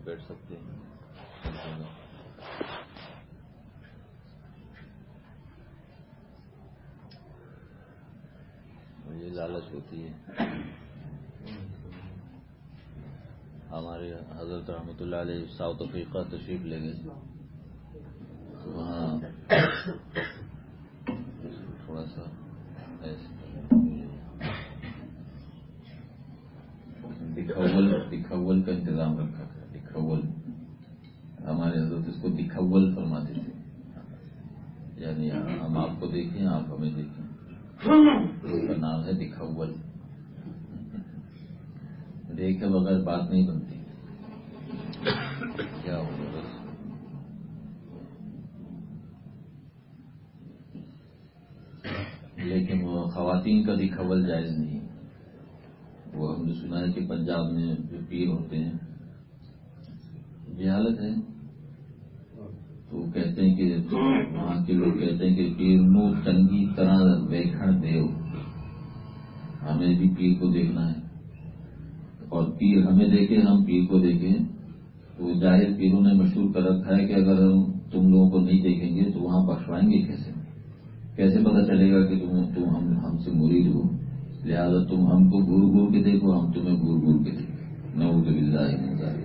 بیٹھ سکتے ہیں. یہ لالچ ہوتی ہے. ہمارے حضرت رحمۃ اللہ علیہ ساؤتھ افریقہ تشریف لے گئے. وہاں تھوڑا سا دکھول کا انتظام رکھا تھا. دکھول ہمارے حضرت اس کو دکھول فرماتے تھے. یعنی ہم آپ کو دیکھیں, آپ ہمیں دیکھیں. اس کا نام ہے دکھول. دیکھے بغیر بات نہیں بنتی. کیا ہوگا بس. لیکن وہ خواتین کا دکھول جائز نہیں. وہ ہم نے سنا ہے کہ پنجاب میں جو پیر ہوتے ہیں جہالت ہے, تو کہتے ہیں کہ وہاں کے لوگ کہتے ہیں کہ پیر نو چنگی طرح ویکھن دیو. ہمیں بھی پیر کو دیکھنا ہے اور پیر ہمیں دیکھے, ہم پیر کو دیکھیں. تو جاہل پیروں نے مشہور کر رکھا ہے کہ اگر ہم تم لوگوں کو نہیں دیکھیں گے تو وہاں بخشوائیں گے کیسے پتہ چلے گا کہ تم ہم سے مرید ہو. لہذا تم ہم کو گور گور کے دیکھو, ہم تمہیں گور گور کے دیکھو. نعوذ باللہ من ذالک.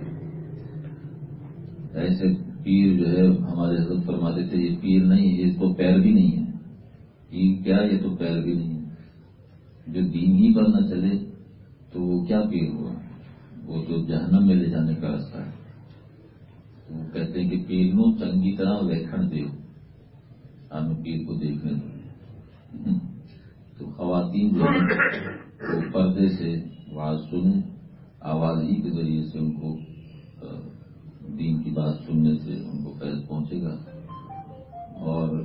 ایسے پیر جو ہے ہمارے حضرت فرماتے تھے یہ پیر نہیں ہے, یہ تو پیر بھی نہیں ہے. پیر کیا, یہ تو پیر بھی نہیں ہے. جو دین ہی پر نہ چلے تو وہ کیا پیر ہوا, وہ تو جہنم میں لے جانے کا راستہ ہے. وہ کہتے ہیں کہ پیر نو چنگی طرح ویکھن دیو, ہمیں پیر کو دیکھنے دو. تو خواتین جو وہ پردے سے آواز سنیں, آواز ہی کے ذریعے سے ان کو دین کی بات سننے سے ان کو فیض پہنچے گا. اور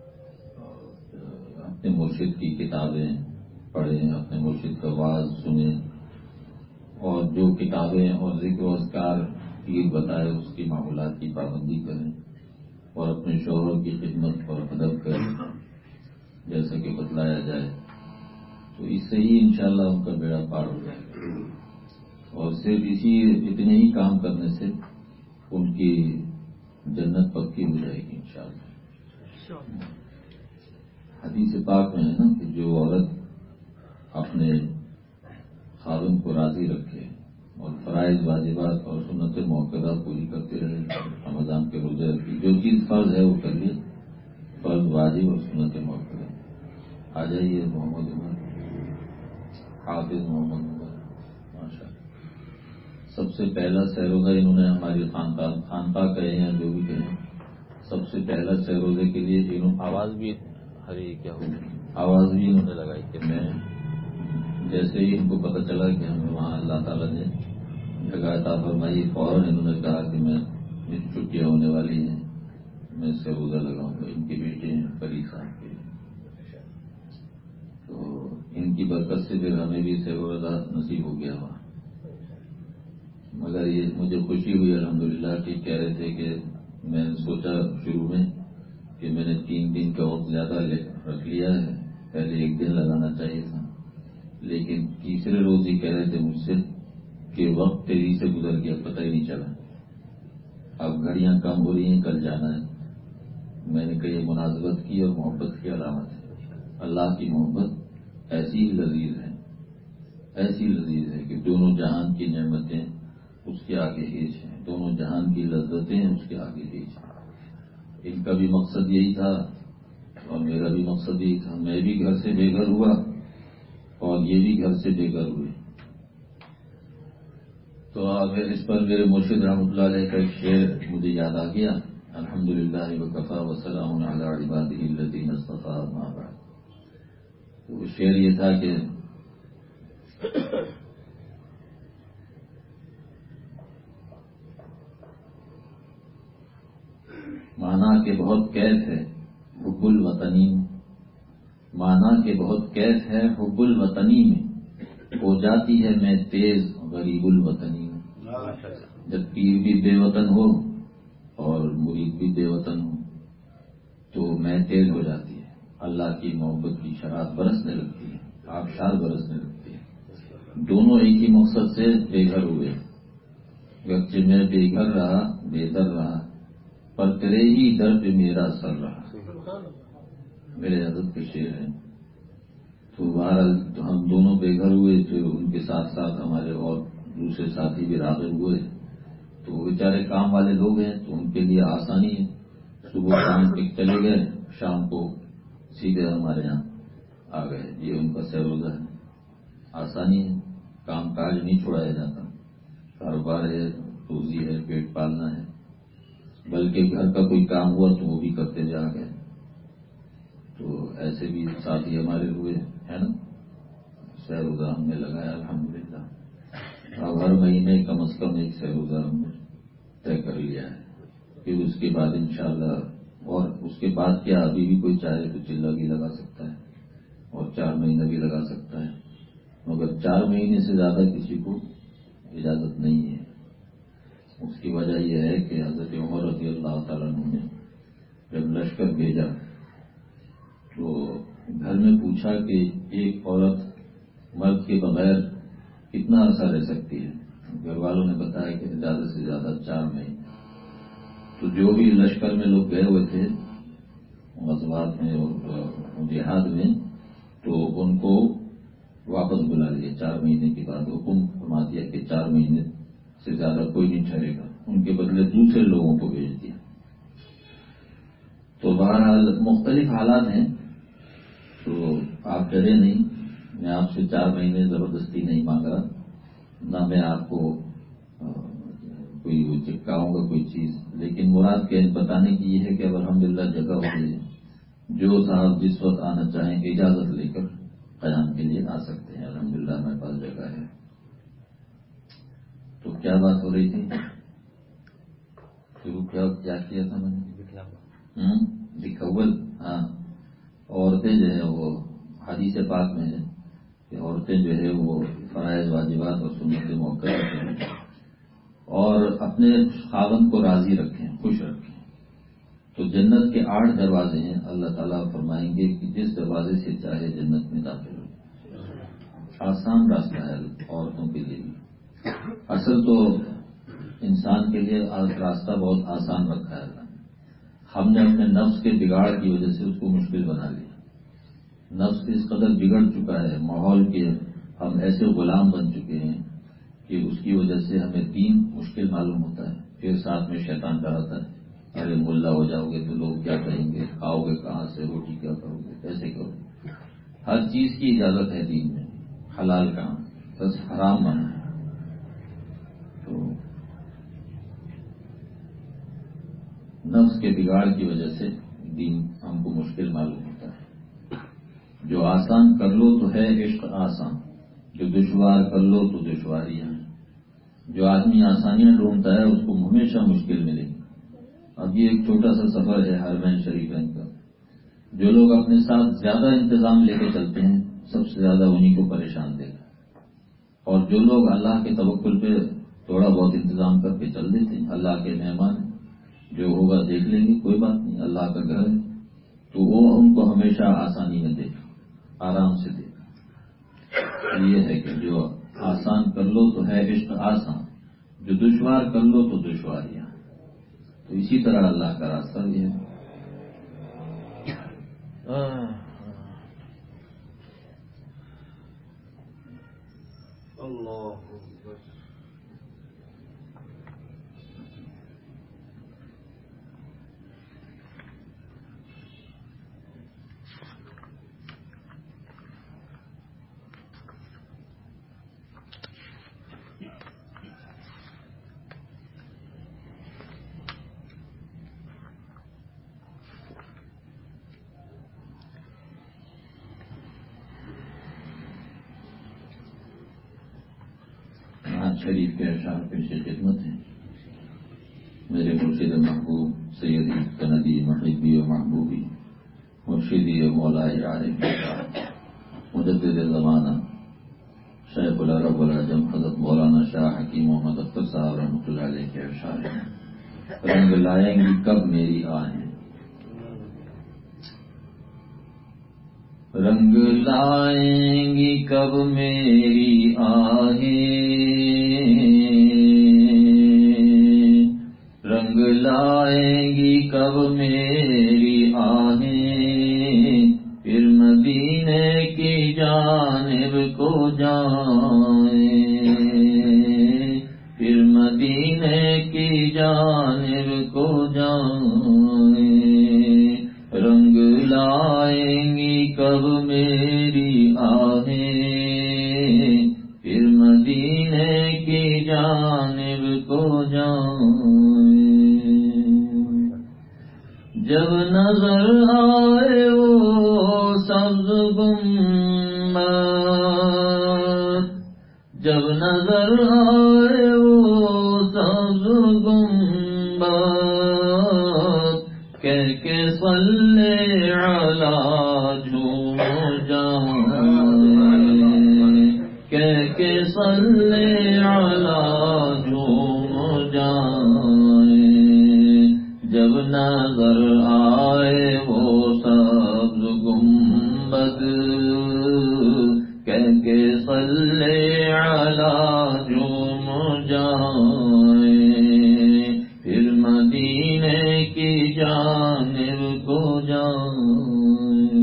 اپنے مرشد کی کتابیں پڑھیں, اپنے مرشد کا واعظ سنیں, اور جو کتابیں اور ذکر و اذکار پیر بتائے اس کی معمولات کی پابندی کریں, اور اپنے شوہر کی خدمت اور ادب کریں جیسا کہ بتلایا جائے. تو اس سے ہی انشاءاللہ ان کا بیڑا پار ہو جائے گا. اور صرف اتنے ہی کام کرنے سے ان کی جنت پکی ہو جائے گی انشاءاللہ. حدیث پاک میں ہے نا کہ جو عورت اپنے خاوند کو راضی رکھے اور فرائض واجبات اور سنت موقعہ پوری کرتے رہے, رمضان کے روزے رکھی, جو چیز فرض ہے وہ کر لے, فرض واجب اور سنت موقعہ. آ جائیے محمد عمر, حافظ محمد عمر, ماشاء اللہ. سب سے پہلا سیروزہ انہوں نے ہماری خانقاہ کہے ہیں, جو بھی کہیں, سب سے پہلا سیروزے کے لیے آواز بھی ہری کیا ہو, آواز بھی انہوں نے لگائی کہ میں جیسے ہی ان کو پتہ چلا کہ ہمیں وہاں اللہ تعالیٰ نے جگہ عطا فرمائی, فوراً انہوں نے کہا کہ میں چھٹیاں ہونے والی ہیں, میں سیروزہ لگاؤں گا. ان کے بیٹے ہیں پری صاحب کے, تو ان کی برکت سے پھر ہمیں بھی سیروزہ نصیب ہو گیا وہاں. مگر یہ مجھے خوشی ہوئی الحمدللہ کہ کہہ رہے تھے کہ میں نے سوچا شروع میں کہ میں نے 3 دن کا وقت زیادہ رکھ لیا ہے, پہلے 1 دن لگانا چاہیے تھا. لیکن تیسرے روز ہی کہہ رہے تھے مجھ سے کہ وقت تیزی سے گزر گیا, پتہ ہی نہیں چلا. اب گھڑیاں کم ہو رہی ہیں, کل جانا ہے. میں نے کہی مناسبت کی اور محبت کی علامت ہے. اللہ کی محبت ایسی ہی لذیذ ہے, ایسی لذیذ ہے کہ دونوں جہان کی نعمتیں اس کے آگے ہیچ ہیں, دونوں جہان کی لذتیں اس کے آگے ہیچ ہیں. ان کا بھی مقصد یہی تھا اور میرا بھی مقصد یہی تھا. میں بھی گھر سے بے گھر ہوا اور یہ بھی گھر سے بے گھر ہوئے. تو اگر اس پر میرے مرشد رحمۃ اللہ علیہ کا ایک شعر مجھے یاد آ گیا, الحمدللہ وکفی وسلام علی عبادہ الذین اصطفی اما بعد. تو وہ شعر یہ تھا کہ مانا کہ بہت کیف ہے حب الوطنی میں, مانا کہ بہت کیف ہے حب الوطنی میں, ہو جاتی ہے میں تیز غریب الوطنی میں. جب پیر بھی بے وطن ہو اور مرید بھی بے وطن ہو تو میں تیز ہو جاتی ہے. اللہ کی محبت کی شراب برسنے لگتی ہے, آبشار برسنے لگتی ہے. دونوں ایک ہی مقصد سے بے گھر ہوئے, گرچہ میں بے گھر رہا بے در رہا پر تیرے ہی در پہ میرا سر رہا، میرے حضرت کے شعر ہیں۔ تو بہرحال ہم دونوں بے گھر ہوئے تھے، ان کے ساتھ ساتھ ہمارے اور دوسرے ساتھی بھی راغب ہوئے، تو وہ بیچارے کام والے لوگ ہیں تو ان کے لیے آسانی ہے، صبح شام تک چلے گئے، شام کو سیدھے ہمارے یہاں آ گئے، یہ ان کا سیروزہ ہے، آسانی ہے، کام کاج نہیں چھوڑایا جاتا، کاروبار ہے، روزی ہے، پیٹ پالنا ہے، بلکہ گھر کا کوئی کام ہوا تو وہ بھی کرتے جا گئے۔ تو ایسے بھی ساتھی ہمارے ہوئے ہے نا، سیروزہ ہم نے لگایا الحمدللہ۔ اب ہر مہینے کم از کم ایک سیروزہ ہم نے طے کر لیا ہے، پھر اس کے بعد انشاءاللہ، اور اس کے بعد کیا ابھی بھی کوئی چاہے تو چلہ بھی لگا سکتا ہے اور 4 مہینے بھی لگا سکتا ہے، مگر 4 مہینے سے زیادہ کسی کو اجازت نہیں ہے۔ اس کی وجہ یہ ہے کہ حضرت عمر رضی اللہ تعالیٰ عنہ نے جب لشکر بھیجا تو گھر میں پوچھا کہ ایک عورت مرد کے بغیر کتنا عرصہ رہ سکتی ہے؟ گھر والوں نے بتایا کہ زیادہ سے زیادہ 4 مہینے۔ تو جو بھی لشکر میں لوگ گئے ہوئے تھے غزوات میں اور جہاد میں، تو ان کو واپس بلا لیا 4 مہینے کے بعد، حکم فرما دیا کہ 4 مہینے سے زیادہ کوئی نہیں ٹھہرے گا، ان کے بدلے دوسرے لوگوں کو بھیج دیا۔ تو بہرحال مختلف حالات ہیں، تو آپ ڈرے نہیں، میں آپ سے 4 مہینے زبردستی نہیں مانگا، نہ میں آپ کو کوئی چپکاؤں گا کوئی چیز، لیکن مراد کے بتانے کی یہ ہے کہ اب الحمدللہ جگہ ہو گئی ہے، جو صاحب جس وقت آنا چاہیں اجازت لے کر قیام کے لیے آ سکتے ہیں، الحمدللہ ہمارے پاس جگہ ہے۔ تو کیا بات ہو رہی تھی؟ شروع کیا کیا تھا میں نے؟ دکھول، ہاں، عورتیں جو ہے وہ حدیث پاک میں ہے کہ عورتیں جو ہے وہ فرائض واجبات اور سنت موقع کریں اور اپنے خاوند کو راضی رکھیں، خوش رکھیں۔ تو جنت کے 8 دروازے ہیں، اللہ تعالیٰ فرمائیں گے کہ جس دروازے سے چاہے جنت میں داخل ہو۔ آسان راستہ ہے عورتوں کے لیے بھی، اصل تو انسان کے لیے راستہ بہت آسان رکھا ہے اللہ نے، ہم نے اپنے نفس کے بگاڑ کی وجہ سے اس کو مشکل بنا لیا۔ نفس اس قدر بگڑ چکا ہے، ماحول کے ہم ایسے غلام بن چکے ہیں کہ اس کی وجہ سے ہمیں دین مشکل معلوم ہوتا ہے، پھر ساتھ میں شیطان ڈراتا ہے، ارے ملا ہو جاؤ گے تو لوگ کیا کہیں گے، کھاؤ گے کہاں سے، روٹی کیا کرو گے، کیسے کرو گے۔ ہر چیز کی اجازت ہے دین میں، حلال کہاں، بس حرام منع ہے۔ تو نفس کے بگاڑ کی وجہ سے دین ہم کو مشکل معلوم ہوتا ہے۔ جو آسان کر لو تو ہے عشق آسان، جو دشوار کر لو تو دشواریاں ہیں۔ جو آدمی آسانیاں ڈھونڈتا ہے اس کو ہمیشہ مشکل ملے گی۔ اب یہ ایک چھوٹا سا سفر ہے حرمین شریفین کا، جو لوگ اپنے ساتھ زیادہ انتظام لے کے چلتے ہیں سب سے زیادہ انہی کو پریشان دے گا، اور جو لوگ اللہ کے توکل پہ تھوڑا بہت انتظام کر کے چل دیتے ہیں، اللہ کے مہمان ہیں، جو ہوگا دیکھ لیں گے، کوئی بات نہیں، اللہ کا گھر ہے، تو وہ ان کو ہمیشہ آسانی میں دے گا، آرام سے دے گا۔ یہ ہے کہ جو آسان کر لو تو ہے عشق آسان، جو دشوار کر لو تو دشواریاں۔ تو اسی طرح اللہ کا راستہ بھی ہے۔ اللہ شریف کے اشعار پیش خدمت ہیں۔ میرے مرشد محبوب سیدی سندی محبی و محبوبی مرشدی و مولا عارف مجدد زمانہ شیخ العرب والعجم حضرت مولانا شاہ حکیم محمد اختر صاحب رحمۃ اللہ علیہ کے اشعار ہیں۔ رنگ لائیں گی کب میری آہیں، رنگ لائیں گی کب میری آہیں، لائیں گی کب میری آہیں، پھر مدینے کی جانب کو جائیں، پھر مدینے کی جانب کو جائیں، رنگ لائیں گی کب میری آہیں، پھر مدینے کی جانب کو جائیں، جب نظر آئے وہ سبز گنبد، جب نظر آئے وہ سبز گنبد، کہہ کے صلی علی جھوم جائیں، کہہ کے صلی علی جھوم جائیں، جب نظر آئے وہ سبز گنبد، کہہ کے صلی علی جھوم جائیں، پھر مدینے کی جانب کو جائیں،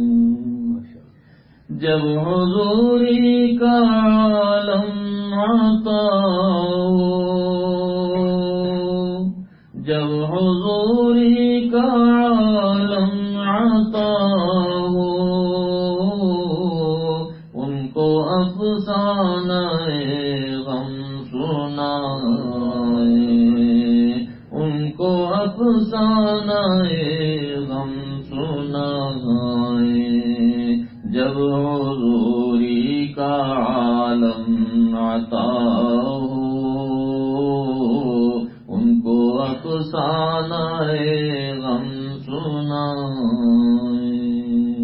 جب حضوری کا عالم عطا ہو، جب حضوری کا عالم عطا ہو، ان کو افسانہ غم سنائیں، ان کو افسانہ غم سنائیں، جب حضوری کا عالم عطا ہو، ان کو افسانہ غم سنائیں،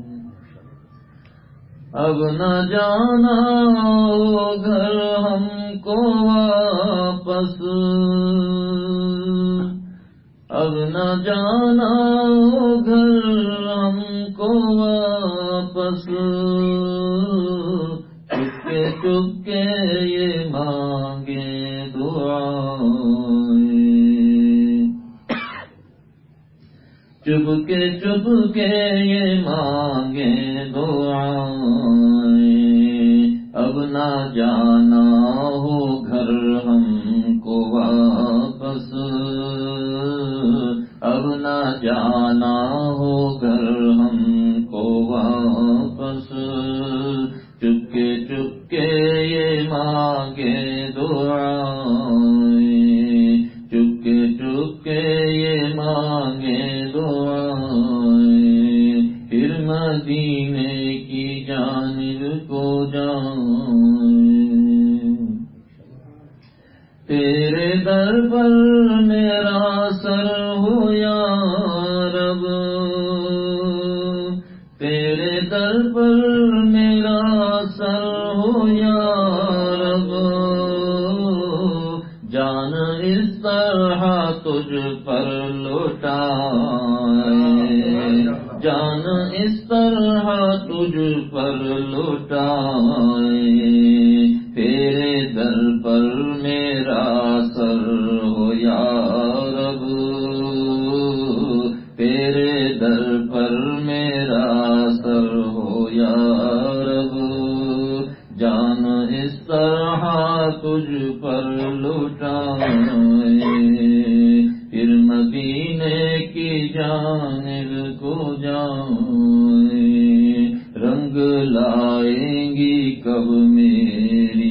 اب نہ جانا ہو گھر ہم کو واپس، اب نہ جانا ہو گھر ہم کو واپس، چپکے چپکے یہ مانگے دعائیں، چپکے چپکے یہ مانگے دعائیں، اب نہ جانا ہو گھر ہم کو واپس، اب نہ جانا ہو گھر ہم کو واپس، چپکے چپکے یہ مانگے دعائیں، چپکے چپکے یہ مانگے دعائیں، پھر مدینے کی جانب کو جائیں، تیرے در پر میرا سر ہو یا رب، تیرے در پر میرا سر ہو یا رب، جان اس طرح تجھ پر لوٹائیں، جان اس طرح تجھ پر لوٹائیں، تیرے در پر میرا سر ہو یا رب، تیرے در پر میرا سر ہو یا رب، جان اس طرح تجھ پر لوٹائیں، پھر مدینے کی جانب کو جائیں، رنگ لائیں گی کب میری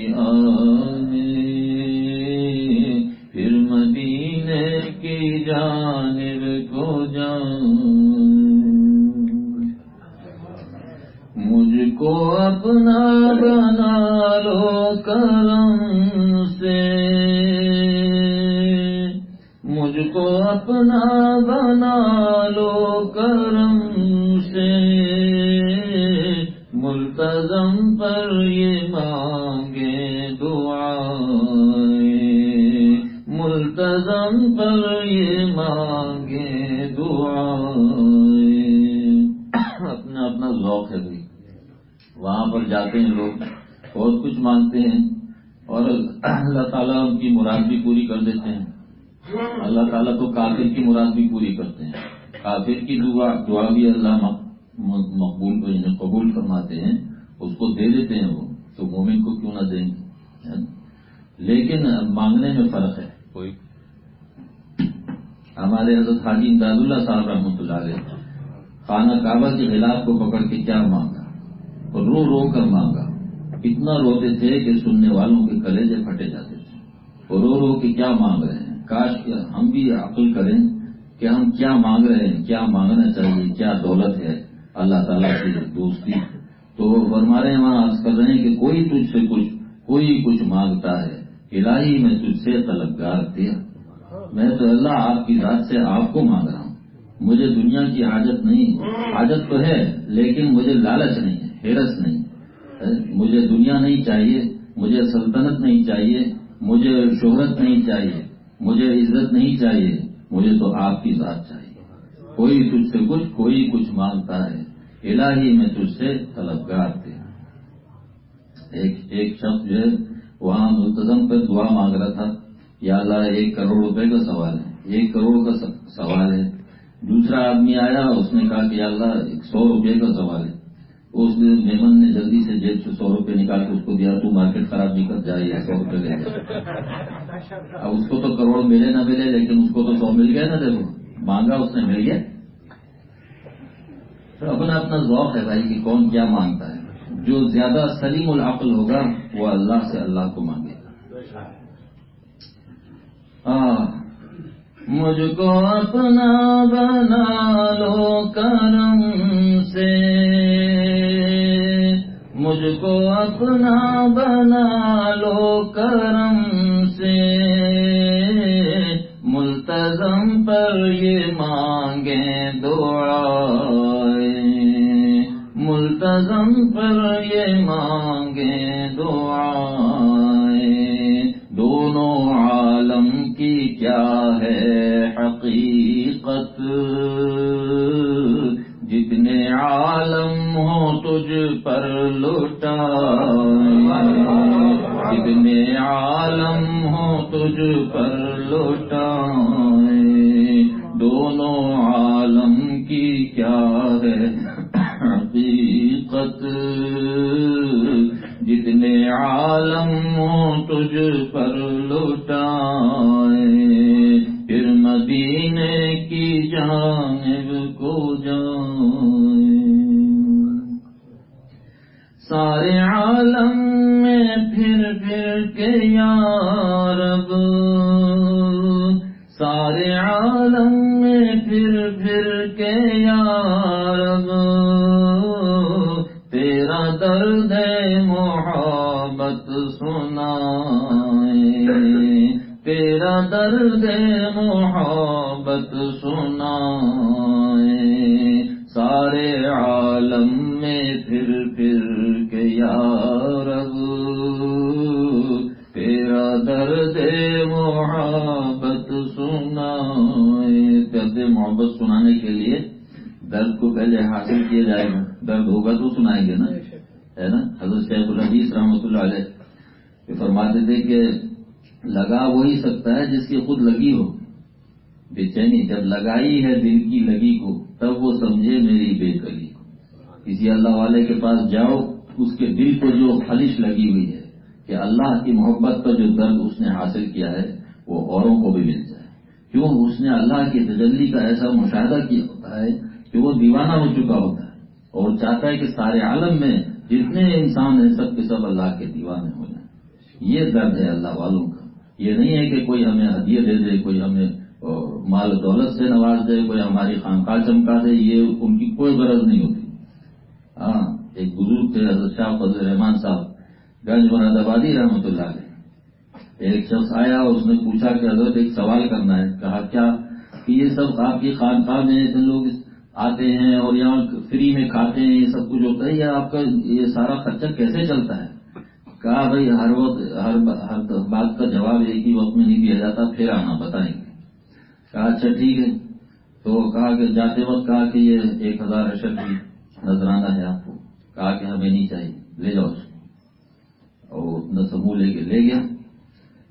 آہیں، پھر مدینے کی جانب کو جائیں، مجھ کو اپنا بنا لو کرم سے، مجھ کو اپنا بنا لو کرم سے، ملتزم پر یہ مانگے دعائیں، ملتزم پر یہ مانگے دعائیں، اپنا اپنا ذوق ہے بھائی، وہاں پر جاتے ہیں لوگ بہت کچھ مانگتے ہیں اور اللہ تعالیٰ ان کی مراد بھی پوری کر دیتے ہیں، اللہ تعالیٰ تو کافر کی مراد بھی پوری کرتے ہیں. کافر کی دعا بھی اللہ مقبول قبول فرماتے ہیں، اس کو دے دیتے ہیں وہ، تو مومن کو کیوں نہ دیں گے. لیکن مانگنے میں فرق ہے. کوئی ہمارے حضرت حاجی امداد اللہ صاحب رحمۃ اللہ علیہ خانہ کعبہ کے خلاف کو پکڑ کے کیا مانگا، اور رو رو کر مانگا. اتنا روتے تھے کہ سننے والوں کے کلیجے پھٹے جاتے تھے. اور رو رو کے کیا مانگ رہے ہیں. کاش کہ ہم بھی عقل کریں کہ ہم کیا مانگ رہے ہیں، کیا مانگنا چاہیے، کیا دولت ہے اللہ تعالیٰ کی دوستی. تو فرما رہے ہیں وہاں عرض کر رہے ہیں کہ کوئی تجھ سے کوئی کچھ مانگتا ہے، الہی میں تجھ سے طلبگار دیا. میں تو اللہ آپ کی ذات سے آپ کو مانگ رہا ہوں. مجھے دنیا کی حاجت نہیں، حاجت تو ہے لیکن مجھے لالچ نہیں ہے، ہرس نہیں. مجھے دنیا نہیں چاہیے، مجھے سلطنت نہیں چاہیے، مجھے شہرت نہیں چاہیے، مجھے عزت نہیں چاہیے، مجھے تو آپ کی ذات چاہیے. کوئی تجھ سے کوئی کچھ مانگتا ہے، الہی میں تجھ سے طلبگار تھے. ایک شخص جو ہے وہاں ملتزم پر دعا مانگ رہا تھا، یا اللہ 1 کروڑ روپے کا سوال ہے، 1 کروڑ کا سوال ہے. دوسرا آدمی آیا، اس نے کہا کہ یا اللہ 100 روپے کا سوال ہے. اس میمن نے جلدی سے جیب سے 100 روپے نکال کے اس کو دیا، تو مارکیٹ خراب نہیں کر جائے، 100 روپے لے جائے. اب اس کو تو کروڑ ملے نہ ملے لیکن اس کو تو 100 مل گیا نا. دیکھو مانگا اس نے، مل گیا. تو اپنا اپنا ذوق ہے بھائی کہ کون کیا مانگتا ہے. جو زیادہ سلیم العقل ہوگا وہ اللہ سے اللہ کو مانگے گا. مجھ کو اپنا بنا لو کرم سے، مجھ کو اپنا بنا لو کرم سے، ملتزم پر یہ مانگیں دعائیں، ملتزم پر یہ مانگیں دعائیں. دونوں عالم کی کیا ہے حقیقت، جتنے عالم ہو تجھ پر لٹائیں، جتنے عالم ہو تجھ پر لٹائیں. دونوں عالم کی کیا ہے حقیقت، جتنے عالم ہو تجھ پر لٹائیں. پھر مدینے کی جانب کو جائیں. سارے عالم میں پھر کے یا رب، سارے عالم میں پھر کے یا رب، تیرا درد محبت سنائیں، تیرا درد محبت سنائیں. سارے عالم میں پھر کے یا رب، تیرا درد محبت سنائیں. درد محبت سنانے کے لیے درد کو پہلے حاصل کیا جائے گا. درد ہوگا تو سنائیں گے نا، ہے نا. حضرت شیخ الحدیث رحمۃ اللہ علیہ یہ فرماتے تھے کہ لگا وہی سکتا ہے جس کی خود لگی ہو. بے جب لگائی ہے دل کی لگی کو، تب وہ سمجھے میری بے کلی کو. کسی اللہ والے کے پاس جاؤ، اس کے دل کو جو خلش لگی ہوئی ہے کہ اللہ کی محبت کا جو درد اس نے حاصل کیا ہے وہ اوروں کو بھی مل جائے. کیوں؟ اس نے اللہ کی تجلی کا ایسا مشاہدہ کیا ہوتا ہے کہ وہ دیوانہ ہو چکا ہوتا ہے اور چاہتا ہے کہ سارے عالم میں جتنے انسان ہیں سب کے سب اللہ کے دیوانے ہو جائیں. یہ درد ہے اللہ والوں کا. یہ نہیں ہے کہ کوئی ہمیں ہدیہ دے دے، کوئی ہمیں مال دولت سے نواز دے، کوئی ہماری خانقاہ چمکا دے، یہ ان کی کوئی غرض نہیں ہوتی. ہاں، ایک بزرگ تھے حضرت شاہ فضل الرحمان صاحب گنج مراد آبادی رحمۃ اللہ علیہ. ایک شخص آیا، اس نے پوچھا کہ حضرت ایک سوال کرنا ہے. کہا کیا؟ کہ یہ سب آپ کی خانقاہ میں لوگ آتے ہیں اور یہاں فری میں کھاتے ہیں، یہ سب کچھ ہوتا ہے، یہ آپ کا یہ سارا خرچہ کیسے چلتا ہے؟ کہا بھائی ہر وقت ہر بات کا جواب ایک ہی وقت میں نہیں دیا جاتا، پھر آنا بتائیں گے. کہا اچھا ٹھیک ہے. تو کہا کہ جاتے وقت کہا کہ یہ 1000 اشر کی نذرانہ ہے آپ کو. کہا کہ ہمیں نہیں چاہیے، لے جاؤ اس کو. اور اتنا سموہ لے کے لے گیا.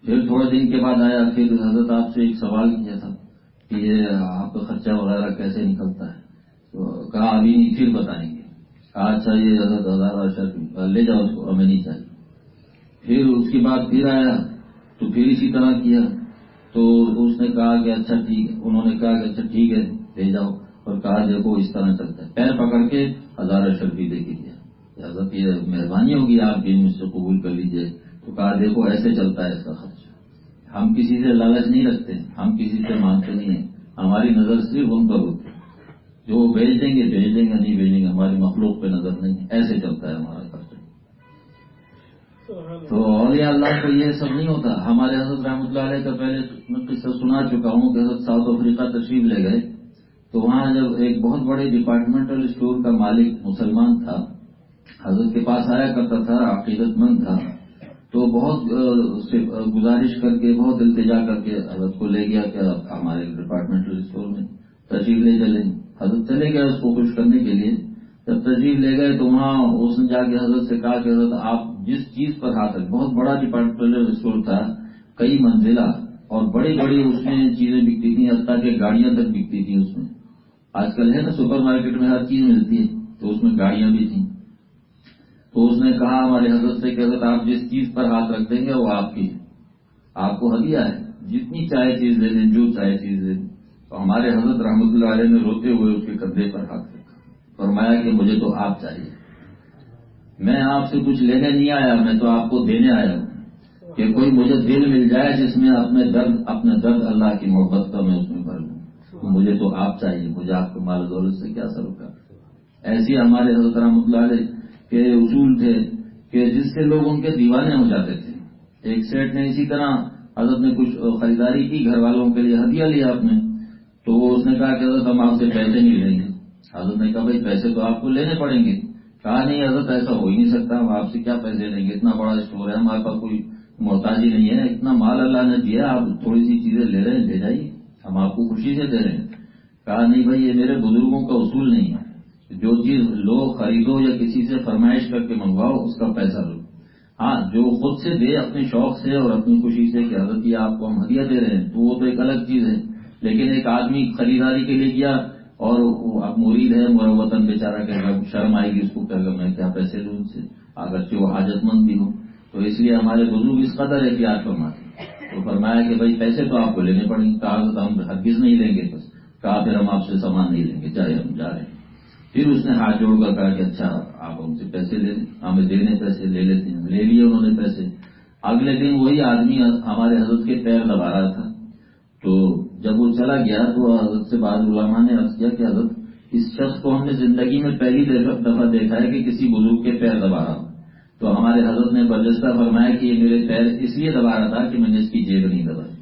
پھر تھوڑے دن کے بعد آیا، پھر حضرت آپ سے ایک سوال کیا تھا کہ یہ آپ کا خرچہ وغیرہ کیسے نکلتا ہے؟ تو کہا ابھی نہیں، پھر بتائیں گے. کہا اچھا یہ حضرت 1000 اشرف لے جاؤ اس کو، ہمیں نہیں چاہیے. پھر اس کے بعد پھر آیا تو پھر اسی طرح کیا. تو اس نے کہا کہ اچھا ٹھیک ہے، انہوں نے کہا کہ اچھا ٹھیک ہے لے جاؤ، اور کہا دیکھو اس طرح چلتا ہے. پیر پکڑ کے 1000 اشرف دے کے دیا. حضرت یہ مہربانی ہوگی آپ بھی مجھ سے قبول کر لیجئے. تو کہا دیکھو ایسے چلتا ہے اس کا خرچ. ہم کسی سے لالچ نہیں رکھتے، ہم کسی سے مانگتے نہیں ہیں، ہماری نظر صرف ان پر ہوتی ہے. جو بھیج دیں گے بھیج دیں گے، نہیں بھیجیں گے ہماری مخلوق پہ نظر نہیں ہے. ایسے چلتا ہے ہمارا خرچہ. تو اولیاء اللہ کو یہ سب نہیں ہوتا. ہمارے حضرت رحمۃ اللہ علیہ کا پہلے میں قصہ سنا چکا ہوں کہ حضرت ساؤتھ افریقہ تشریف لے گئے. تو وہاں جب ایک بہت بڑے ڈپارٹمنٹل اسٹور کا مالک مسلمان تھا، حضرت کے پاس آیا کرتا تھا، عقیدت مند تھا. تو بہت گزارش کر کے، بہت التجا کر کے حضرت کو لے گیا کہ ہمارے ڈپارٹمنٹل اسٹور میں تشریف لے چلیں. حضرت چلے گئے اس کو خوش کرنے کے لیے. جب تشریف لے گئے تو وہاں اس نے جا کے حضرت سے کہا کہ حضرت آپ جس چیز پر ہاتھ رکھ، بہت بڑا ڈپارٹمنٹل اسٹور تھا، کئی منزلہ، اور بڑی بڑی اس میں چیزیں بکتی تھیں، حتیٰ کہ گاڑیاں تک بکتی تھیں اس میں. آج کل ہے نا سپر مارکیٹ میں ہر چیز ملتی ہے، تو اس میں گاڑیاں بھی تھیں. تو اس نے کہا ہمارے حضرت سے کہ حضرت آپ جس چیز پر ہاتھ رکھ دیں گے وہ آپ کی ہے، آپ کو ہدیہ ہے، جتنی چاہے چیز لے لیں، جو چاہے چیز لے لیں. تو ہمارے حضرت رحمۃ اللہ علیہ نے روتے ہوئے اس کے کندھے پر ہاتھ رکھا، فرمایا کہ مجھے تو آپ چاہیے، میں آپ سے کچھ لینے نہیں آیا، میں تو آپ کو دینے آیا ہوں. کہ کوئی مجھے دل مل جائے جس میں اپنے درد اللہ کی محبت کا میں اس میں بھر لوں. تو مجھے تو آپ چاہیے، مجھے آپ کو مال دولت سے کیا سروکار. ایسے ہمارے حضرت رحمۃ اللہ علیہ کے اصول تھے کہ جس سے لوگ ان کے دیوانے ہو جاتے تھے. ایک سیٹ نے اسی طرح حضرت نے کچھ خریداری کی گھر والوں کے لیے، ہدیہ لیا آپ نے. تو اس نے کہا کہ حضرت ہم آپ سے پیسے نہیں لیں گے. حضرت نے کہا بھائی پیسے تو آپ کو لینے پڑیں گے. کہا نہیں حضرت ایسا ہو ہی نہیں سکتا، ہم آپ سے کیا پیسے لیں گے، اتنا بڑا اسٹور ہے، ہمارے پاس کوئی محتاجی نہیں ہے، اتنا مال اللہ نے دیا، آپ تھوڑی سی چیزیں لے رہے ہیں، لے جائیے، ہم آپ کو خوشی سے دے رہے ہیں. کہا نہیں بھائی یہ میرے بزرگوں کا اصول نہیں ہے، جو چیز لو خریدو یا کسی سے فرمائش کر کے منگواؤ اس کا پیسہ لو. ہاں جو خود سے دے اپنے شوق سے اور اپنی خوشی سے کہ حضرت یہ آپ کو ہم ہدیہ دے رہے ہیں، تو وہ تو ایک الگ چیز ہے. لیکن ایک آدمی خریداری کے لیے گیا اور اب مرید ہے، مروتن بیچارہ کہ شرم آئے گی اس کو، کہ میں کیا پیسے لوں ان سے، اگرچہ وہ حاجت مند بھی ہو. تو اس لیے ہمارے بزرگ اس قدر احتیاط فرماتے. تو فرمایا کہ بھائی پیسے تو آپ کو لینے پڑیں گے. کہا تو ہم ہرگز نہیں لیں گے. بس کہا پھر ہم آپ سے سامان نہیں لیں گے، چاہے ہم جا رہے ہیں. پھر اس نے ہاتھ جوڑ کر کہا کہ اچھا آپ ہم سے پیسے لے لیں، ہمیں دینے پیسے لے لیتے ہیں. لے لیے انہوں نے پیسے. اگلے دن وہی آدمی ہمارے حضرت کے پیر دبا رہا تھا. تو جب وہ چلا گیا تو حضرت سے بعض علماء نے عرض کیا کہ حضرت اس شخص کو ہم نے زندگی میں پہلی دفعہ دیکھا ہے کہ کسی بزرگ کے پیر دبا رہا ہو. تو ہمارے حضرت نے برجستہ فرمایا کہ یہ میرے پیر اس لیے دبا رہا تھا کہ میں نے اس کی جیب نہیں دبائی.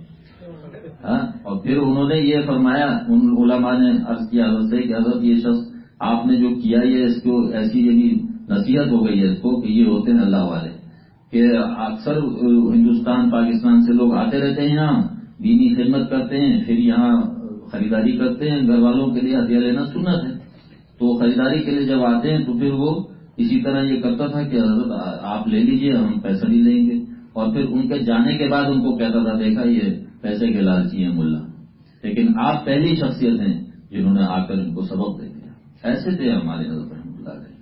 اور پھر انہوں نے یہ فرمایا، ان علماء نے عرض کیا حضرت سے کہ حضرت یہ شخص آپ نے جو کیا یہ اس کو ایسی یعنی نصیحت ہو گئی ہے اس کو کہ یہ ہوتے ہیں اللہ والے. کہ اکثر ہندوستان پاکستان سے لوگ آتے رہتے ہیں، یہاں دینی خدمت کرتے ہیں، پھر یہاں خریداری کرتے ہیں، گھر والوں کے لیے ہدیہ لینا سنت ہے. تو خریداری کے لیے جب آتے ہیں تو پھر وہ اسی طرح یہ کرتا تھا کہ حضرت آپ لے لیجئے، ہم پیسہ نہیں لیں گے. اور پھر ان کے جانے کے بعد ان کو کہتا تھا دیکھا یہ پیسے کے لالچی ہیں ملا. لیکن آپ پہلی شخصیت ہیں جنہوں نے آ کر ان کو سبق دے دیا. ایسے تھے ہمارے حضرت رحمۃ اللہ علیہ.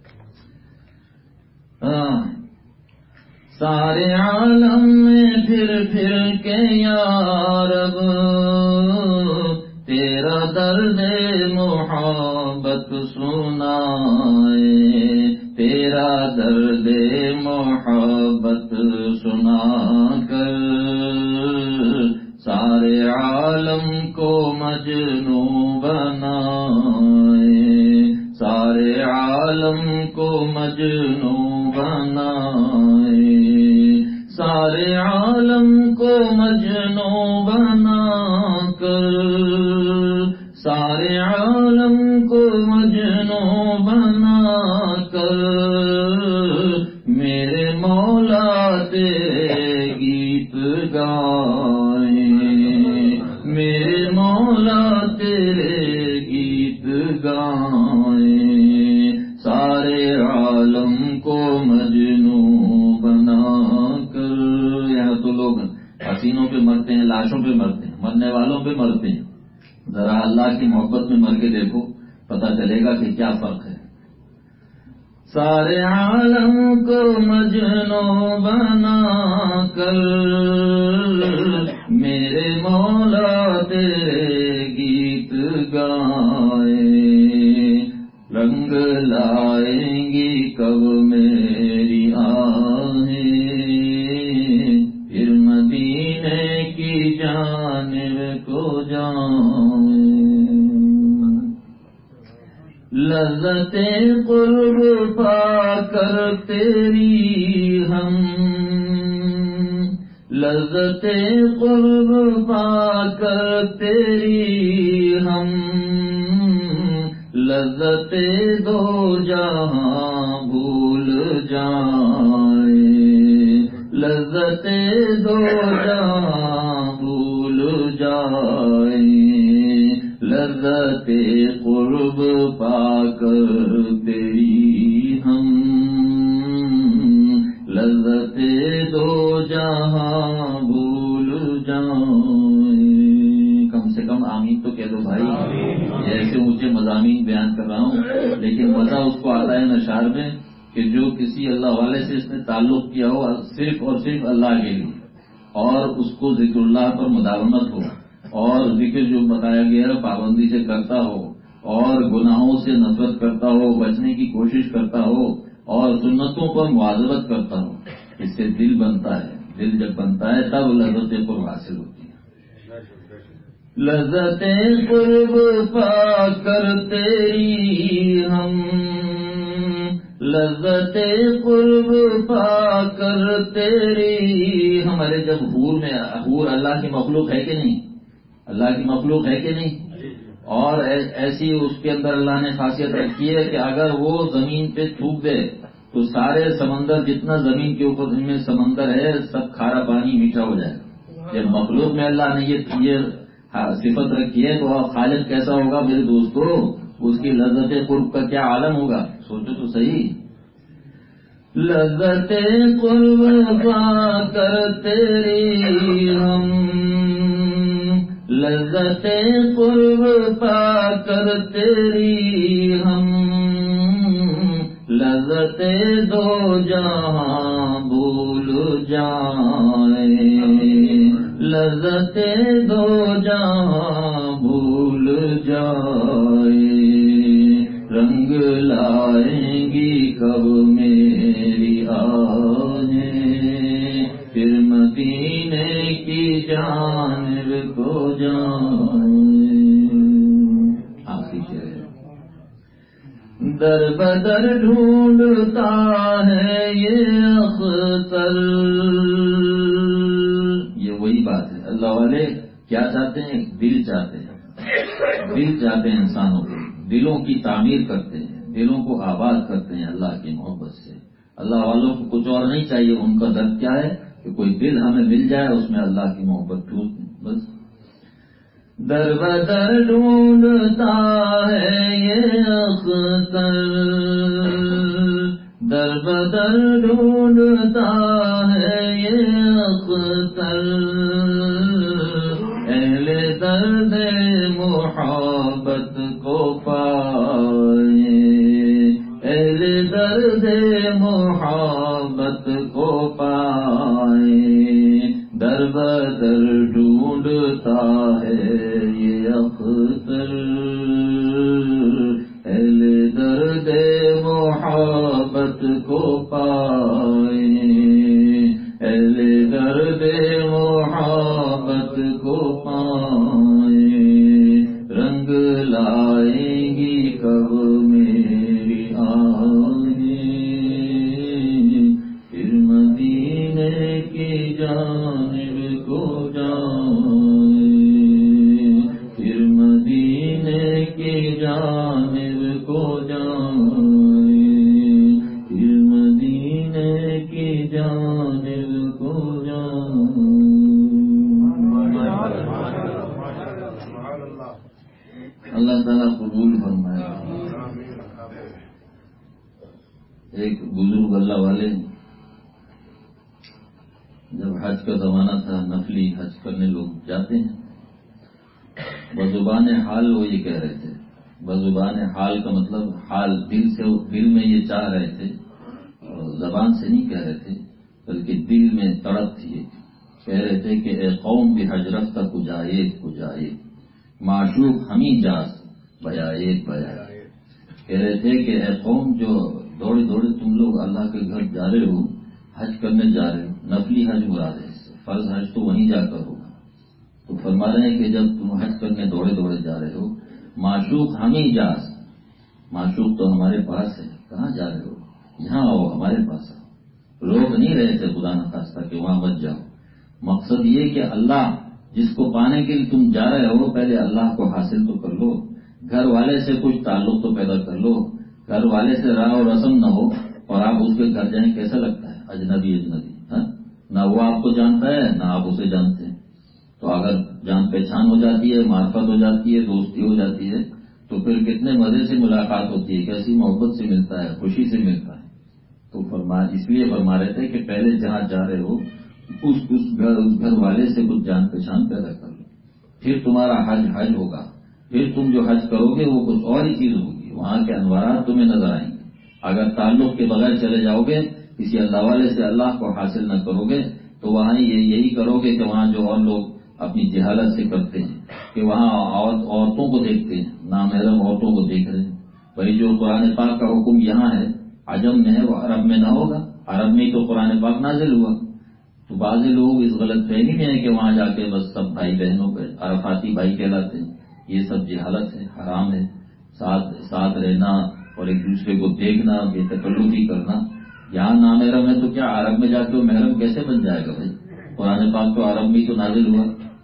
سارے عالم میں پھر کے یا رب تیرا درد محبت سنائے، تیرا درد محبت سنا کر سارے عالم کو مجنوں بنائے، سارے عالم کو مجنوں بنائے، سارے عالم کو مجنوں بنا کر، سارے عالم کو مجنوں بنا کر میرے مولا تیرے گیت گائیں، میرے مولا تیرے گیت گائیں، سارے عالم کو مجنوں بنا کر. یہاں تو لوگ حسین مرنے والوں پہ مرتے ہیں. ذرا اللہ کی محبت میں مر کے دیکھو، پتہ چلے گا کہ کیا فرق ہے. سارے عالم کو مجنوں بنا کر میرے مولا تیرے گیت گائے، رنگ لائیں گی کب میری آہیں، پھر مدینے کی جانب کو جائیں. لذت قرب پا کر تیری ہم، لذت قرب پا کر تیری ہم، لذت دو جہاں بھول جائیں، لذت دو جہاں بھول جائیں، لذت قرب پا کر تیری ہم، لذت دو جہاں بھول جائیں. کم سے کم آمین تو کہہ دو بھائی. ایسے اونچے مضامین بیان کر رہا ہوں، لیکن مزہ اس کو آتا ہے نشار میں کہ جو کسی اللہ والے سے اس نے تعلق کیا ہو صرف اور صرف اللہ کے لیے، اور اس کو ذکر اللہ پر مداومت ہو، اور ذکر جو بتایا گیا ہے پابندی سے کرتا ہو، اور گناہوں سے نفرت کرتا ہو، بچنے کی کوشش کرتا ہو، اور سنتوں پر مواظبت کرتا ہو. اس سے دل بنتا ہے. دل جب بنتا ہے تب لذت قرب حاصل ہوتی ہے. لذت قرب پا کر تیری ہم، لذت قرب پا کر تیری. ہمارے جب حور اللہ کی مخلوق ہے کہ نہیں؟ اللہ کی مخلوق ہے کہ نہیں؟ اور ایسی اس کے اندر اللہ نے خاصیت رکھی ہے کہ اگر وہ زمین پہ تھوک دے تو سارے سمندر، جتنا زمین کے اوپر میں سمندر ہے، سب کھارا پانی میٹھا ہو جائے. جب مخلوق میں اللہ نے یہ صفت رکھی ہے تو خالق کیسا ہوگا میرے دوستو؟ اس کی لذت قرب کا کیا عالم ہوگا؟ سوچو تو صحیح. لذت قرب پا کر تیری ہم، لذت قرب پا کر تیری ہم، لذت دو جہاں بھول جائیں، لذت دو جہاں بھول جائیں، رنگ لائیں گی کب میری آہیں، پھر مدینے کی جانب کو جائیں. آخری شعر ہے. در بدر ڈھونڈتا ہے یہ اختر. یہ وہی بات ہے. اللہ والے کیا چاہتے ہیں؟ دل چاہتے ہیں. دل چاہتے ہیں انسانوں کو. دلوں کی تعمیر کرتے ہیں، دلوں کو آباد کرتے ہیں اللہ کی محبت سے. اللہ والوں کو کچھ اور نہیں چاہیے. ان کا درد کیا ہے کہ کوئی دل ہمیں مل جائے، اس میں اللہ کی محبت ٹھوس بس. در بدر ڈھونڈتا ہے یہ اختر، در بدر ڈھونڈتا ہے یہ اختر، اہل درد محبت کو پائے، اہل درد محبت کو پائے. در بدر ڈھونڈتا ہے یہ اختر، اہل درد محبت کو پائے، اہل درد محبت کو پائے. رنگ لائیں گی کب میری آہیں، پھر مدینے کی جانب کو جائیں، پھر مدینے کی جانب کو جائیں، پھر مدینے کی جانب کو جائیں. اللہ تعالیٰ قبول فرمائے. ایک بزرگ اللہ والے جب حج کا زمانہ تھا، نفلی حج کرنے لوگ جاتے ہیں، بزبان حال وہ یہ کہہ رہے تھے، بزبان حال کا مطلب حال دل میں یہ چاہ رہے تھے، زبان سے نہیں کہہ رہے تھے بلکہ دل میں تڑپ تھی، کہہ رہے تھے کہ اے قوم بھی حجرت کا کجائے معشوق ہمیں جاس بیائے کہہ رہے تھے کہ اے قوم جو دوڑے تم لوگ اللہ کے گھر جا رہے ہو، حج کرنے جا رہے ہو، نفلی حج مراد ہے، فرض حج تو وہیں جا کر ہوگا، تو فرما رہے ہیں کہ جب تم حج کرنے دوڑے جا رہے ہو، معشوق ہمیں جاس، معشوق تو ہمارے پاس ہے، کہاں جا رہے ہو، یہاں آؤ ہمارے پاس آؤ، روک نہیں رہے تھے خدا نخواستہ کہ وہاں مت جاؤ، مقصد یہ کہ اللہ جس کو پانے کے لیے تم جا رہے ہو پہلے اللہ کو حاصل تو کر لو، گھر والے سے کچھ تعلق تو پیدا کر لو، گھر والے سے راہ و رسم نہ ہو اور آپ اس کے گھر جائیں کیسا لگتا ہے، اجنبی ہاں؟ نہ وہ آپ کو جانتا ہے نہ آپ اسے جانتے ہیں، تو اگر جان پہچان ہو جاتی ہے، معرفت ہو جاتی ہے، دوستی ہو جاتی ہے تو پھر کتنے مزے سے ملاقات ہوتی ہے، کیسی محبت سے ملتا ہے، خوشی سے ملتا ہے، تو اس لیے فرما رہے تھے کہ پہلے جہاں جا رہے ہو اس گھر والے سے کچھ جان پہچان پیدا کر لو، پھر تمہارا حج ہوگا، پھر تم جو حج کرو گے وہ کچھ اور ہی چیز ہوگی، وہاں کے انوارات تمہیں نظر آئیں گے، اگر تعلق کے بغیر چلے جاؤ گے کسی اللہ والے سے اللہ کو حاصل نہ کرو گے تو وہاں یہی کرو گے کہ وہاں جو اور لوگ اپنی جہالت سے کرتے ہیں کہ وہاں عورتوں کو دیکھتے ہیں، نامحرم عورتوں کو دیکھ رہے ہیں، بھائی جو قرآن پاک کا حکم یہاں ہے عجم میں ہے وہ عرب میں نہ ہوگا، عرب میں ہی تو قرآن پاک نازل ہوا، تو بعض لوگ اس غلط فہمی میں ہے کہ وہاں جا کے بس سب بھائی بہنوں کے عرفاتی بھائی کہلاتے ہیں، یہ سب جہالت ہے، حرام ہے، ساتھ رہنا اور ایک دوسرے کو دیکھنا، بے تکلفی کرنا، یہاں نامحرم ہے تو کیا عرب میں جا کے وہ محرم کیسے بن جائے گا بھائی، قرآن پاک تو عرب میں ہی تو نازل ہوا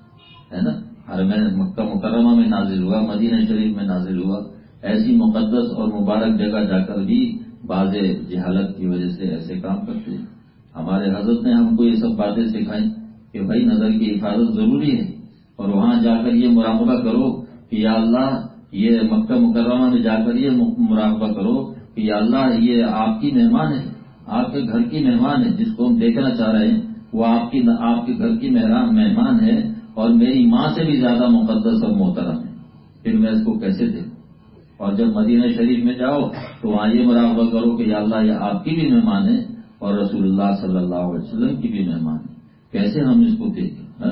ہے نا، حرم مکہ مکرمہ میں نازل ہوا، مدینہ شریف میں نازل ہوا، ایسی مقدس اور مبارک جگہ جا کر بھی بعض جہالت کی وجہ سے ایسے کام کرتے ہیں۔ ہمارے حضرت نے ہم کو یہ سب باتیں سکھائیں کہ بھائی نظر کی حفاظت ضروری ہے، اور وہاں جا کر یہ مراقبہ کرو کہ یا اللہ، یہ مکہ مکرمہ میں جا کر یہ مراقبہ کرو کہ یا اللہ یہ آپ کی مہمان ہے، آپ کے گھر کی مہمان ہے، جس کو ہم دیکھنا چاہ رہے ہیں وہ آپ کے گھر کی مہمان ہے اور میری ماں سے بھی زیادہ مقدس اور محترم ہے، پھر میں اس کو کیسے دیکھوں؟ اور جب مدینہ شریف میں جاؤ تو وہاں یہ مراقبہ کرو کہ یا اللہ یہ آپ کی بھی مہمان ہے اور رسول اللہ صلی اللہ علیہ وسلم کی بھی مہمان ہے، کیسے ہم اس کو دیکھیں؟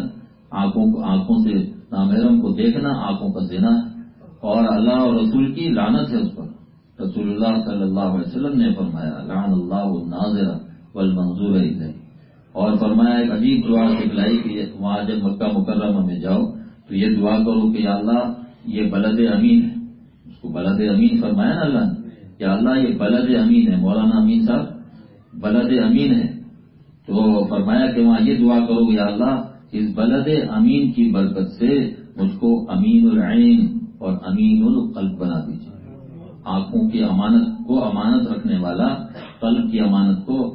آنکھوں سے نامحرم کو دیکھنا آنکھوں کا زنا ہے، اور اللہ اور رسول کی لعنت ہے اس پر، رسول اللہ صلی اللہ علیہ وسلم نے فرمایا لعن اللہ الناظر والمنظور الیہ، اور فرمایا ایک عجیب دعا سکھلائی کہ وہاں جب مکہ مکرمہ میں جاؤ تو یہ دعا کرو کہ یا اللہ یہ بلد امین ہے، اس کو بلد امین فرمایا نا اللہ نے، یا اللہ یہ بلد امین ہے، مولانا امین صاحب بلد امین ہے، تو فرمایا کہ وہاں یہ دعا کرو یا اللہ اس بلد امین کی برکت سے مجھ کو امین العین اور امین القلب بنا دیجیے، آنکھوں کی امانت کو امانت رکھنے والا، قلب کی امانت کو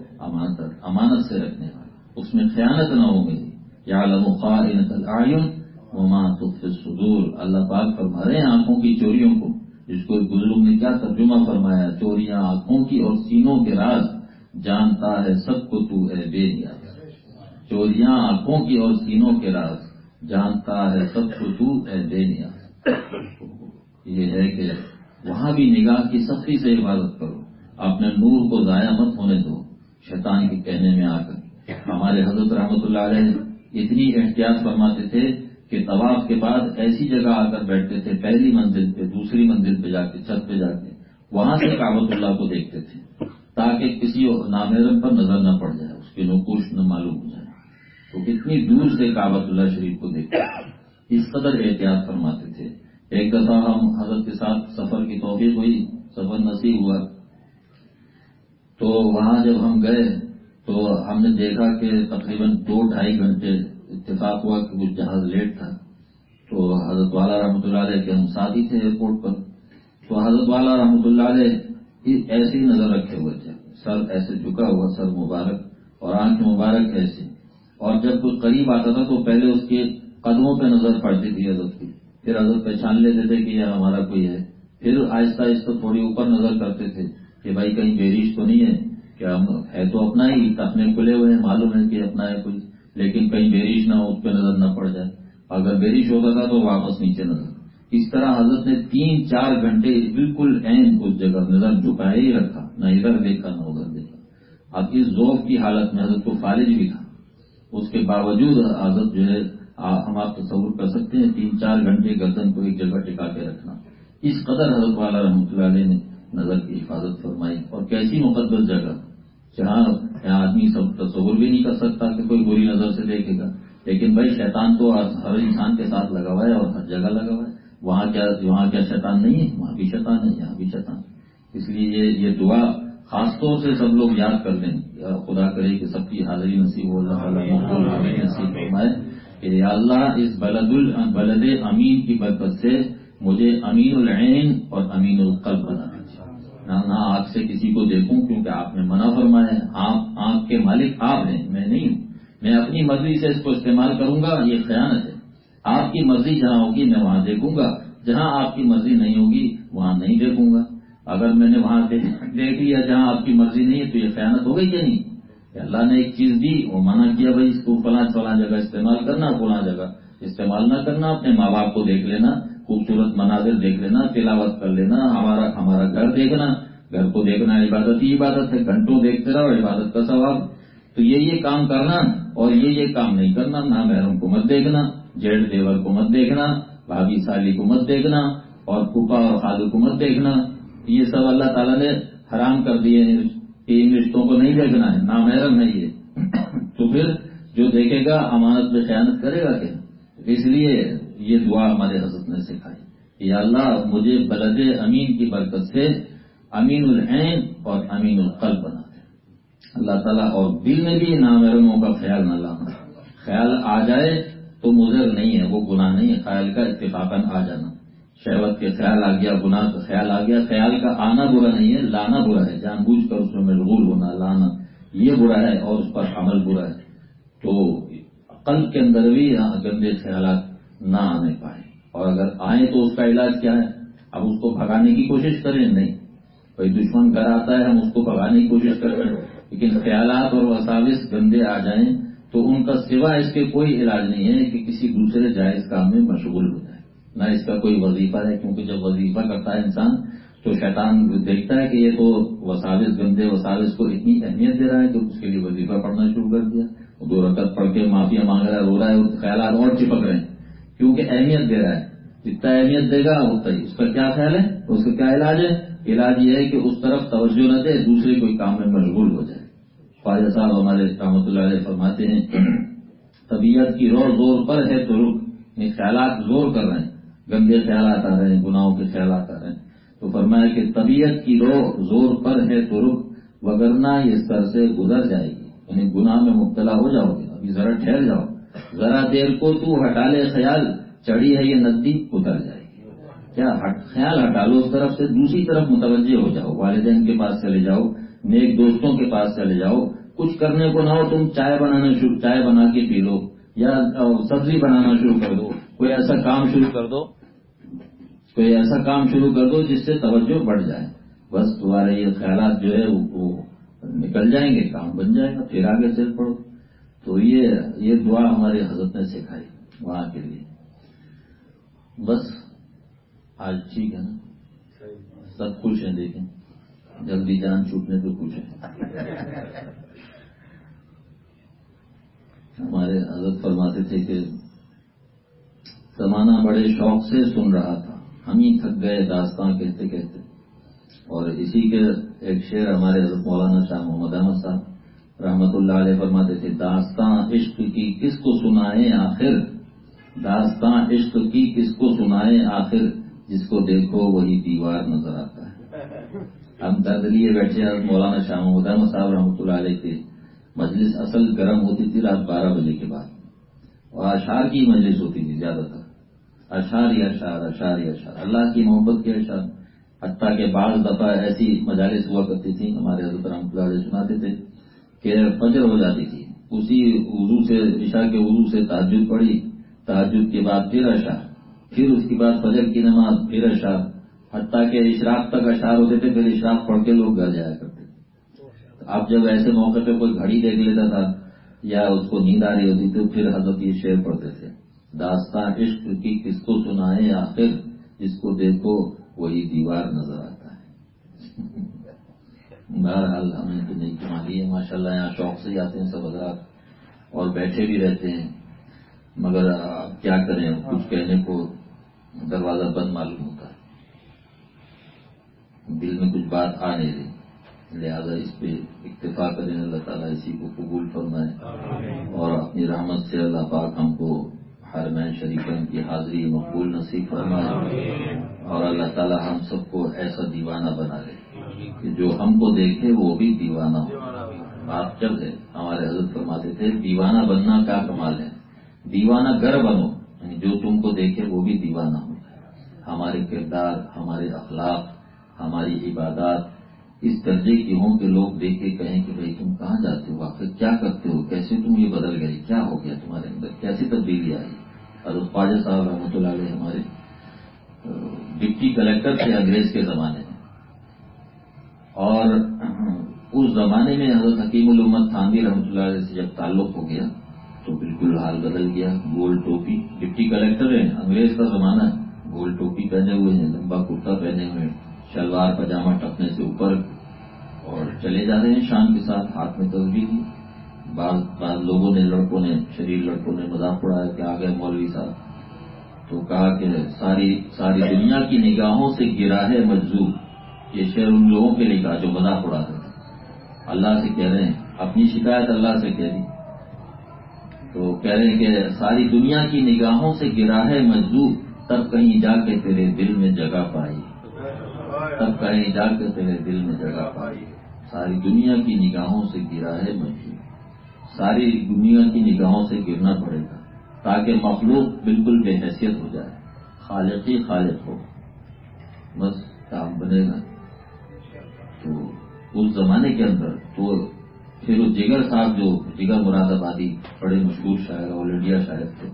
امانت سے رکھنے والا، اس میں خیانت نہ ہو گئی، یعلم خائنۃ الاعین وما تخفی الصدور، اللہ پاک فرما رہے ہیں آنکھوں کی چوریوں کو، جس کو بزرگ نے کیا ترجمہ فرمایا، چوریاں آنکھوں کی اور سینوں کے راز جانتا ہے سب کو تو اے بے نیاز، چوریاں آنکھوں کی اور سینوں کے راز جانتا ہے سب کو تو اے بے نیاز، یہ ہے کہ وہاں بھی نگاہ کی سختی سے حفاظت کرو، اپنے نور کو ضائع مت ہونے دو شیطان کے کہنے میں آ کر۔ ہمارے حضرت رحمۃ اللہ علیہ اتنی احتیاط فرماتے تھے کہ طواف کے بعد ایسی جگہ آ کر بیٹھتے تھے، پہلی منزل پہ دوسری منزل پہ جا کے چھت پہ جا کے وہاں سے کعبۃ اللہ کو دیکھتے تھے تاکہ کسی نامحرم پر نظر نہ پڑ جائے، اس کی نقوش نہ معلوم ہو جائے، تو کتنی دور سے کعبۃ اللہ شریف کو دیکھتے تھے، اس قدر احتیاط فرماتے تھے۔ ایک دفعہ ہم حضرت کے ساتھ سفر کی توفیق ہوئی، سفر نصیب ہوا، تو وہاں جب ہم گئے تو ہم نے دیکھا کہ تقریباً 2-2.5 گھنٹے اتفاق ہوا کہ کچھ جہاز لیٹ تھا، تو حضرت والا رحمۃ اللہ علیہ کے ہم ساتھی تھے ایئرپورٹ پر، تو حضرت والا رحمۃ اللہ علیہ ایسے ہی نظر رکھے ہوئے تھے، سر ایسے جھکا ہوا، سر مبارک اور آنکھ مبارک ایسے، اور جب کوئی قریب آتا تھا تو پہلے اس کے قدموں پہ نظر پڑتی تھی حضرت کی، پھر حضرت پہچان لیتے تھے کہ یہ ہمارا کوئی ہے، پھر آہستہ آہستہ تھوڑی اوپر نظر کرتے تھے کہ بھائی کہیں بیریش تو نہیں ہے، کیا ہے تو اپنا ہی، اپنے کھلے ہوئے ہیں، معلوم ہے کہ اپنا ہے کوئی، لیکن کہیں بیریش نہ ہو، اس پہ نظر نہ پڑ جائے، اگر بیریش ہوتا تھا تو واپس نیچے نظر اس طرح حضرت نے 3-4 گھنٹے بالکل عین اس جگہ نظر جھکائے ہی رکھا، نہ ادھر دیکھا نہ ادھر دیکھا۔ اب اس ذوق کی حالت میں حضرت کو فالج بھی تھا، اس کے باوجود حضرت جو ہے ہم آپ تصور کر سکتے ہیں 3-4 گھنٹے گردن کو ایک جگہ ٹکا کے رکھنا، اس قدر حضرت والا رحمۃ اللہ علیہ نے نظر کی حفاظت فرمائی۔ اور کیسی مقدس جگہ جہاں آدمی سب تصور بھی نہیں کر سکتا کہ کوئی بری نظر سے دیکھے گا، لیکن بھائی شیطان تو ہر انسان کے ساتھ لگا ہوا ہے اور ہر جگہ لگا ہوا ہے۔ وہاں کیا شیطان نہیں ہے؟ وہاں بھی شیطان ہے، یہاں بھی شیطان۔ اس لیے یہ دعا خاص طور سے سب لوگ یاد کر لیں، یا خدا کرے کہ سب کی حاضری نصیب ہو، اللہ تعالیٰ نصیب فرمائے کہ یا اللہ اس بلد امین کی برکت سے مجھے امین العین اور امین القلب بنا دیجیے، نہ آنکھ سے کسی کو دیکھوں، کیونکہ آپ نے منع فرمایا ہے، آپ آنکھ کے مالک آپ ہیں، میں نہیں ہوں۔ میں اپنی مرضی سے اس کو استعمال کروں گا، یہ خیانت ہے۔ آپ کی مرضی جہاں ہوگی میں وہاں دیکھوں گا، جہاں آپ کی مرضی نہیں ہوگی وہاں نہیں دیکھوں گا۔ اگر میں نے وہاں دیکھ لیا جہاں آپ کی مرضی نہیں ہے تو یہ خیانت ہو گئی کہ نہیں؟ کہ اللہ نے ایک چیز دی، وہ منع کیا بھائی اس کو فلاں جگہ استعمال کرنا، فلاں جگہ استعمال نہ کرنا۔ اپنے ماں باپ کو دیکھ لینا، خوبصورت مناظر دیکھ لینا، تلاوت کر لینا، ہمارا گھر دیکھنا، گھر کو دیکھنا عبادت ہی عبادت ہے، گھنٹوں دیکھتے رہو عبادت کا ثواب۔ تو یہ کام کرنا اور یہ کام نہیں کرنا، نہ محرم کو مت دیکھنا، جیٹ دیور کو مت دیکھنا، بھابھی سالی کو مت دیکھنا، اور پھوپھا اور خالو کو مت دیکھنا، یہ سب اللہ تعالیٰ نے حرام کر دیے ہیں کہ ان رشتوں کو نہیں دیکھنا ہے، نامحرم ہے یہ۔ تو پھر جو دیکھے گا امانت میں خیانت کرے گا کیا؟ اس لیے یہ دعا ہمارے حضرت نے سکھائی، یا اللہ مجھے بلد امین کی برکت سے امین العین اور امین القلب بنا دے اللہ تعالیٰ، اور دل میں بھی نامحرموں کا خیال نہ لانا۔ خیال آ جائے تو مضر نہیں ہے، وہ گناہ نہیں ہے، خیال کا اتفاقاً آ جانا۔ شہوت کے خیال آ گیا، گناہ کا خیال آ گیا، خیال کا آنا برا نہیں ہے، لانا برا ہے، جان بوجھ کر اس میں مشغول ہونا، لانا یہ برا ہے، اور اس پر عمل برا ہے۔ تو قلب کے اندر بھی گندے خیالات نہ آنے پائے، اور اگر آئیں تو اس کا علاج کیا ہے؟ اب اس کو بھگانے کی کوشش کریں نہیں، کوئی دشمن گھر آتا ہے ہم اس کو بھگانے کی کوشش کرتے ہیں، لیکن خیالات اور وساوس گندے آ جائیں تو ان کا سوا اس کے کوئی علاج نہیں ہے کہ کسی دوسرے جائز کام میں مشغول ہو جائے، نہ اس کا کوئی وظیفہ ہے، کیونکہ جب وظیفہ کرتا ہے انسان تو شیطان دیکھتا ہے کہ یہ تو وساوس گندے وساوس کو اتنی اہمیت دے رہا ہے کہ اس کے لیے وظیفہ پڑھنا شروع کر دیا، 2 رکعت پڑھ کے معافیا مانگ رہا ہے، رو رہا ہے، خیالات اور چپک رہے ہیں، کیونکہ اہمیت دے رہا ہے، جتنا اہمیت دے گا اتنا ہی اس کا کیا خیال ہے، اس کا کیا علاج ہے؟ علاج یہ ہے کہ اس طرف توجہ نہ دے، دوسرے کوئی کام میں مشغول ہو جائے۔ خواجہ صاحب ہمارے رحمۃ اللہ علیہ فرماتے ہیں طبیعت کی رو زور پر ہے تو رک، یہ خیالات زور کر رہے ہیں، گندے خیالات آ رہے ہیں، گناہوں کے خیالات آ رہے ہیں، تو فرمایا کہ طبیعت کی رو زور پر ہے تو رک، وگرنہ یہ سر سے گزر جائے گی، یعنی گناہ میں مبتلا ہو جاؤ گے، ابھی ذرا ٹھہر جاؤ، ذرا دیر کو تو ہٹا لے خیال، چڑھی ہے یہ ندی اتر جائے گی۔ کیا خیال ہٹا لو اس طرف سے، دوسری طرف متوجہ ہو جاؤ، والدین کے پاس چلے جاؤ، نیک دوستوں کے پاس چلے جاؤ، کچھ کرنے کو نہ ہو تم چائے بنا کے پی لو، یا سبزی بنانا شروع کر دو، کوئی ایسا کام شروع کر دو جس سے توجہ بڑھ جائے، بس تمہارے یہ خیالات جو ہے وہ نکل جائیں گے، کام بن جائے گا، پھر آگے چل پڑو۔ تو یہ دعا ہمارے حضرت نے سکھائی وہاں کے لیے۔ بس آج ٹھیک ہے نا، سب خوش ہیں، دیکھیں جلدی جان چھوٹنے پہ خوش ہیں۔ ہمارے حضرت فرماتے تھے کہ زمانہ بڑے شوق سے سن رہا تھا، ہم ہی تھک گئے داستان کہتے کہتے، اور اسی کے ایک شعر ہمارے حضرت مولانا شاہ محمد احمد صاحب رحمت اللہ علیہ فرماتے تھے، داستان عشق کی کس کو سنائے آخر، داستان عشق کی کس کو سنائے آخر، جس کو دیکھو وہی دیوار نظر آتا ہے۔ ہم درد لیے بیٹھے حضرت مولانا شاہ محمد احمد صاحب رحمۃ اللہ علیہ کے مجلس اصل گرم ہوتی تھی رات 12 بجے کے بعد، اور اشعار کی مجلس ہوتی تھی زیادہ تر، اشعار ہی اشعار، اشعار ہی اشعار، اللہ کی محبت کے اشعار، حتیٰ کہ بعض دفعہ ایسی مجالس ہوا کرتی تھی، ہمارے حضرت رحمۃ اللہ علیہ سناتے تھے کہ فجر ہو جاتی تھی، اسی وضو سے، عشاء کے وضو سے تہجد پڑھی، تہجد کے بعد پھر اشعار، پھر اس کے بعد فجر کی نماز، پھر اشعار، حتیٰ کہ اشراق تک اشعار ہوتے تھے، پھر اشراق پڑھ کے لوگ گھر جایا کرتے تھے۔ اب جب ایسے موقع پہ کوئی گھڑی دیکھ لیتا تھا یا اس کو نیند آ رہی ہوتی تو پھر حضرت یہ شعر پڑھتے تھے، داستان عشق کی کس کو سنائے آخر، جس کو دیکھو وہی دیوار نظر آتا ہے۔ بہرحال ہمیں تو نہیں کمالی ہے ماشاءاللہ، یہاں شوق سے ہی آتے ہیں سب حضرات اور بیٹھے بھی رہتے ہیں، مگر کیا کریں، کچھ کہنے کو دروازہ بند معلوم ہوتا ہے، دل میں کچھ بات آ نہیں رہی، لہذا اس پہ اکتفا کریں۔ اللہ تعالیٰ اسی کو قبول فرمائے اور اپنی رحمت سے اللہ پاک ہم کو حرمین شریفین کی حاضری مقبول نصیب فرمائے اور اللہ تعالیٰ ہم سب کو ایسا دیوانہ بنا لے کہ جو ہم کو دیکھے وہ بھی دیوانہ ہو۔ بات جب ہے ہمارے حضرت فرماتے تھے دیوانہ بننا کیا کمال ہے، دیوانہ گر بنو، یعنی جو تم کو دیکھے وہ بھی دیوانہ ہو۔ ہمارے کردار، ہمارے اخلاق، ہماری عبادات اس درجے کی ہوں کہ لوگ دیکھ کے کہیں کہ بھئی تم کہاں جاتے ہو، آخر کیا کرتے ہو، کیسے تم یہ بدل گئے، کیا ہو گیا تمہارے اندر، کیسی تبدیلی آئی۔ حضرت خواجہ صاحب رحمۃ اللہ علیہ ہمارے ڈپٹی کلیکٹر تھے انگریز کے زمانے میں، اور اس زمانے میں حضرت حکیم الامت تھانوی رحمۃ اللہ علیہ سے جب تعلق ہو گیا تو بالکل حال بدل گیا۔ گول ٹوپی، ڈپٹی کلیکٹر ہیں، انگریز کا زمانہ ہے، گول ٹوپی پہنے ہوئے ہیں، لمبا کرتا پہنے ہوئے، شلوار پاجامہ ٹکنے سے اوپر، اور چلے جا رہے ہیں شان کے ساتھ، ہاتھ میں تسبیح لی۔ بعض لوگوں نے، لڑکوں نے، شریف لڑکوں نے مذاق اڑایا کہ آ گئے مولوی صاحب، تو کہا کہ ساری دنیا کی نگاہوں سے گرا ہے مجذوب، یہ شعر ان لوگوں کے لیے کہا جو مذاق اڑا رہے تھے، اللہ سے کہہ رہے ہیں، اپنی شکایت اللہ سے کہہ دی، تو کہہ رہے ہیں کہ ساری دنیا کی نگاہوں سے گرا ہے مجذوب، تب کہیں جا کے تیرے دل میں جگہ پائی، تب کہیں جا کے تیرے دل میں جگہ پائی۔ ساری دنیا کی نگاہوں سے گرا ہے مجذوب، ساری دنیا کی نگاہوں سے گرنا پڑے گا تاکہ مخلوق بالکل بے حیثیت ہو جائے، خالق ہی خالق ہو، بس کام بنے گا۔ تو اس زمانے کے اندر تو پھر وہ جگر صاحب، جو جگر مراد آبادی بڑے مشہور شاعر، آل انڈیا شاعر تھے،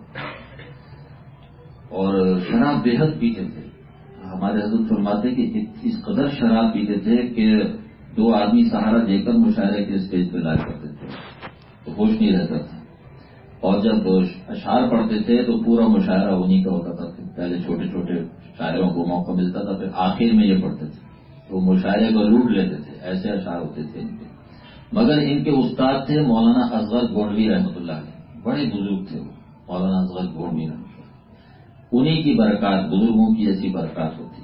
اور شراب بے حد پیتے تھے۔ ہمارے حضرت فرماتے کہ اس قدر شراب پیتے تھے کہ 2 آدمی سہارا دے کر مشاعرے کے اسٹیج پہ لایا کرتے تھے تو ہوش نہیں رہتا تھا، اور جب اشعار پڑھتے تھے تو پورا مشاعرہ انہی کا ہوتا تھا۔ پہلے چھوٹے چھوٹے شاعروں کو موقع ملتا تھا، پھر آخر میں یہ پڑھتے تھے تو مشاعرے کو لوٹ لیتے تھے، ایسے اشعار ہوتے تھے ان کے۔ مگر ان کے استاد تھے مولانا اصغر گونڈوی رحمۃ اللہ علیہ، بڑے بزرگ تھے وہ، مولانا اصغر گونڈوی رحمۃ اللہ، انہی کی برکات، بزرگوں کی ایسی برکات ہوتی۔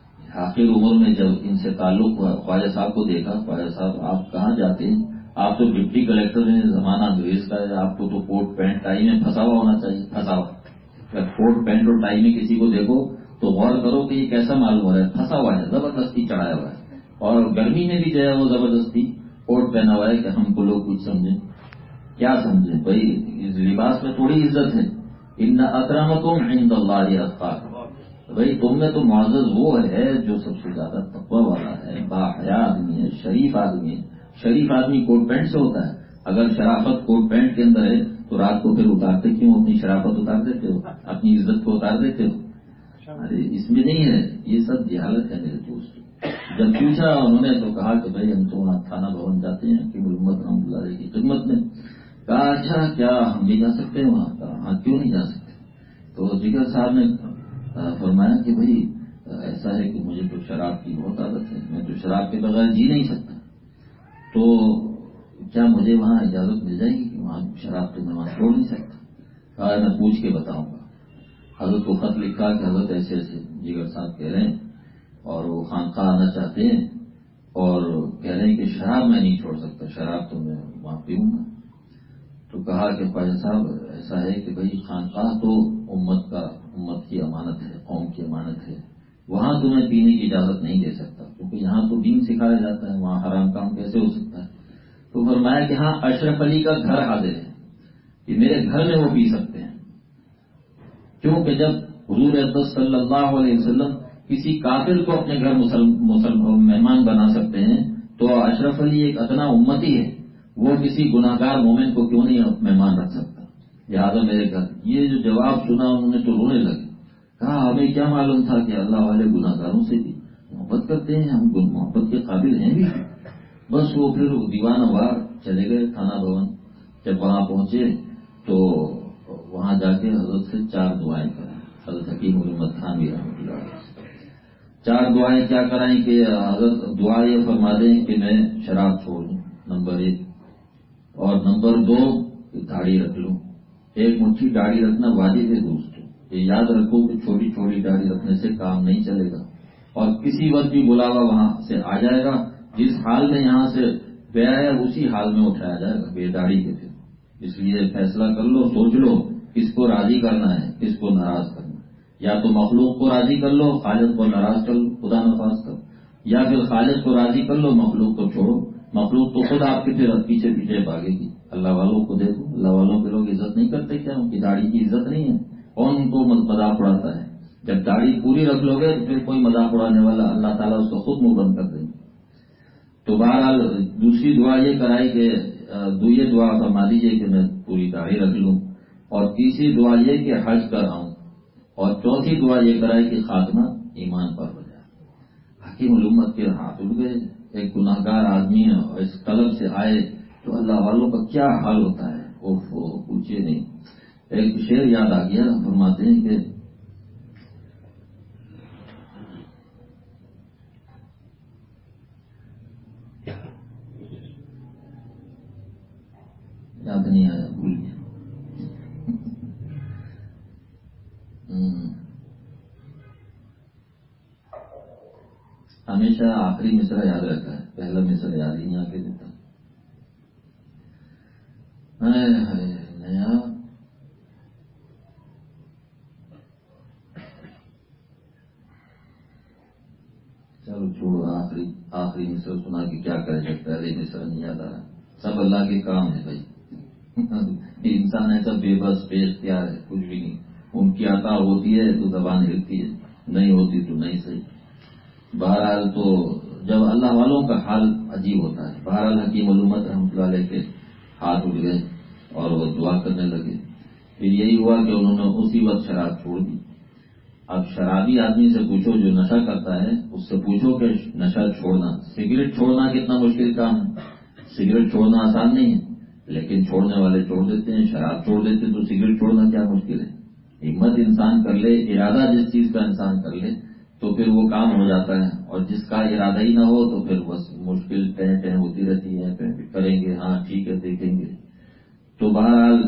آخر عمر میں جب ان سے تعلق ہوا، خواجہ صاحب کو دیکھا، خواجہ صاحب آپ کہاں جاتے ہیں، آپ تو ڈپٹی کلیکٹر ہیں، زمانہ انگریز کا ہے، آپ کو تو کوٹ پینٹ ٹائی میں پھنسا ہوا ہونا چاہیے، پھنسا ہوا۔ اگر کوٹ پینٹ اور ٹائی میں کسی کو دیکھو تو غور کرو کہ یہ کیسا معلوم ہو رہا ہے، پھنسا ہوا ہے، زبردستی چڑھایا ہوا ہے، اور گرمی میں بھی جو ہے وہ زبردستی کوٹ پہنا ہوا ہے کہ ہم کو لوگ کچھ سمجھیں، کیا سمجھیں بھائی، اس لباس میں تھوڑی عزت ہے۔ ان اکرمکم عند اللہ اتقاکم، بھائی تم میں تو معزز وہ ہے جو سب سے زیادہ تقوی والا ہے، باحیا آدمی ہے، شریف آدمی ہے۔ شریف آدمی کوٹ پینٹ سے ہوتا ہے، اگر شرافت کوٹ پینٹ کے اندر ہے تو رات کو پھر اتارتے کیوں، اپنی شرافت اتار دیتے ہو، اپنی عزت کو اتار دیتے ہو؟ ارے اس میں نہیں ہے، یہ سب جہالت ہے میرے دوست۔ جب پوچھا انہوں نے تو کہا کہ بھائی ہم تو وہاں تھانہ بھون جاتے ہیں کہ محمد رحمۃ اللہ علیہ کی خدمت میں۔ کہا اچھا کیا ہم بھی جا سکتے ہیں وہاں؟ کہا ہاں کیوں نہیں جا سکتے؟ تو جگر صاحب نے فرمایا کہ بھائی ایسا ہے کہ مجھے تو شراب کی بہت عادت ہے، میں تو شراب کے بغیر جی نہیں سکتا، تو کیا مجھے وہاں اجازت مل جائے گی کہ وہاں شراب پہ میں وہاں چھوڑ نہیں سکتا؟ کہا میں پوچھ کے بتاؤں گا۔ حضرت کو خط لکھا کہ حضرت ایسے ایسے جگر صاحب کہہ رہے ہیں اور وہ خانقاہ آنا چاہتے ہیں اور کہہ رہے ہیں کہ شراب میں نہیں چھوڑ سکتا، شراب تو میں وہاں پیوں گا۔ تو کہا کہ خواجہ صاحب ایسا ہے کہ بھائی خانقاہ تو امت کی امانت ہے، قوم کی امانت ہے، وہاں تمہیں پینے کی اجازت نہیں دے سکتا کیونکہ یہاں تو دین سکھایا جاتا ہے، وہاں حرام کام کیسے ہو سکتا ہے؟ تو فرمایا کہ ہاں اشرف علی کا گھر حاضر ہے کہ میرے گھر میں وہ پی سکتے ہیں، کیونکہ جب حضور اقدس صلی اللہ علیہ وسلم کسی کافر کو اپنے گھر مہمان بنا سکتے ہیں تو اشرف علی ایک ادنا امتی ہے، وہ کسی گناہگار مومن کو کیوں نہیں مہمان رکھ سکتا؟ لہٰذا میرے گھر۔ یہ جو جواب سنا انہوں نے تو رونے لگے، کہا ہمیں کیا معلوم تھا کہ اللہ والے گناہگاروں سے بھی محبت کرتے ہیں، ہم محبت کے قابل ہیں بھی۔ بس وہ پھر دیوانہ وار چلے گئے تھانہ بھون۔ جب وہاں پہنچے تو وہاں جا کے حضرت سے 4 دعائیں کریں، حضرت حکیم الامت تھانوی رحمۃ اللہ علیہ. 4 دعائیں کیا کرائیں کہ حضرت دعا یہ فرما دیں کہ میں شراب چھوڑ دوں، نمبر 1. اور نمبر 2 کہ داڑھی رکھ لوں. ایک مٹھی داڑھی رکھنا واجب ہے دوستوں. یہ یاد رکھو کہ چھوٹی چھوٹی داڑھی رکھنے سے کام نہیں چلے گا، اور کسی وقت بھی بلاوا وہاں سے آ جائے گا. جس حال میں یہاں سے گیا ہے اسی حال میں اٹھایا جائے گا بے داڑھی کے. پھر اس لیے فیصلہ کر لو، سوچ لو کس کو راضی کرنا ہے، کس کو ناراض کرنا ہے. یا تو مخلوق کو راضی کر لو، خالق کو ناراض کر لو، خدا نخواستہ. یا پھر خالق کو راضی کر لو، مخلوق کو چھوڑو. مخلوق تو خود آپ کے پھر پیچھے پیچھے بھاگے گی. اللہ والوں کو دیکھو، اللہ والوں کے لوگ عزت نہیں کرتے کیا؟ ان کی داڑھی کی عزت نہیں ہے؟ کون ان کو مذاق اڑاتا ہے؟ جب داڑھی پوری رکھ لو گے تو پھر کوئی مذاق اڑانے والا اللہ تعالیٰ اس کو خود منہ بند کر دیں گے. تو بہرحال دوسری دعا یہ کرائی کہ یہ دعا فرما دیجیے کہ میں پوری داڑھی رکھ لوں. اور تیسری دعا یہ کہ حج کر آؤں. اور چوتھی دعا یہ کرائی کہ خاتمہ ایمان پر ہو جائے. حکیم الامت کے ہاتھ اڑ گئے. ایک گناہ گار آدمی ہے اور اس طلب سے آئے تو اللہ والوں کا کیا حال ہوتا ہے، پوچھے نہیں. ایک شعر یاد آ گیا، فرماتے ہیں کہ یاد نہیں آیا، بھول گیا. ہمیشہ آخری مصرع یاد رہتا ہے، پہلا مصرع یاد ہی نہیں آ کے دیتا. نیا چلو چھوڑو، آخری مصرع سنا کہ کیا کرے جب پہلے مصرع نہیں یاد آ رہا. سب اللہ کے کام ہے بھائی. انسان ایسا بے بس بے اختیار ہے، کچھ بھی نہیں. ان کی عطا ہوتی ہے تو زبان ہلتی ہے، نہیں ہوتی تو نہیں صحیح. بہرحال تو جب اللہ والوں کا حال عجیب ہوتا ہے. بہرحال حکیم الامت رحمۃ اللہ علیہ کے ہاتھ اٹھ گئے اور وہ دعا کرنے لگے. پھر یہی ہوا کہ انہوں نے اسی وقت شراب چھوڑ دی. اب شرابی آدمی سے پوچھو جو نشہ کرتا ہے، اس سے پوچھو کہ نشہ چھوڑنا، سگریٹ چھوڑنا کتنا مشکل کام ہے. سگریٹ چھوڑنا آسان نہیں ہے، لیکن چھوڑنے والے چھوڑ دیتے ہیں. شراب چھوڑ دیتے ہیں تو سگریٹ چھوڑنا کیا مشکل ہے. ہمت انسان کر لے، ارادہ جس چیز کا انسان کر لے تو پھر وہ کام ہو جاتا ہے. اور جس کا ارادہ ہی نہ ہو تو پھر بس مشکل ٹہ ہوتی رہتی ہے. کریں گے، ہاں ٹھیک ہے دیکھیں گے. تو بہرحال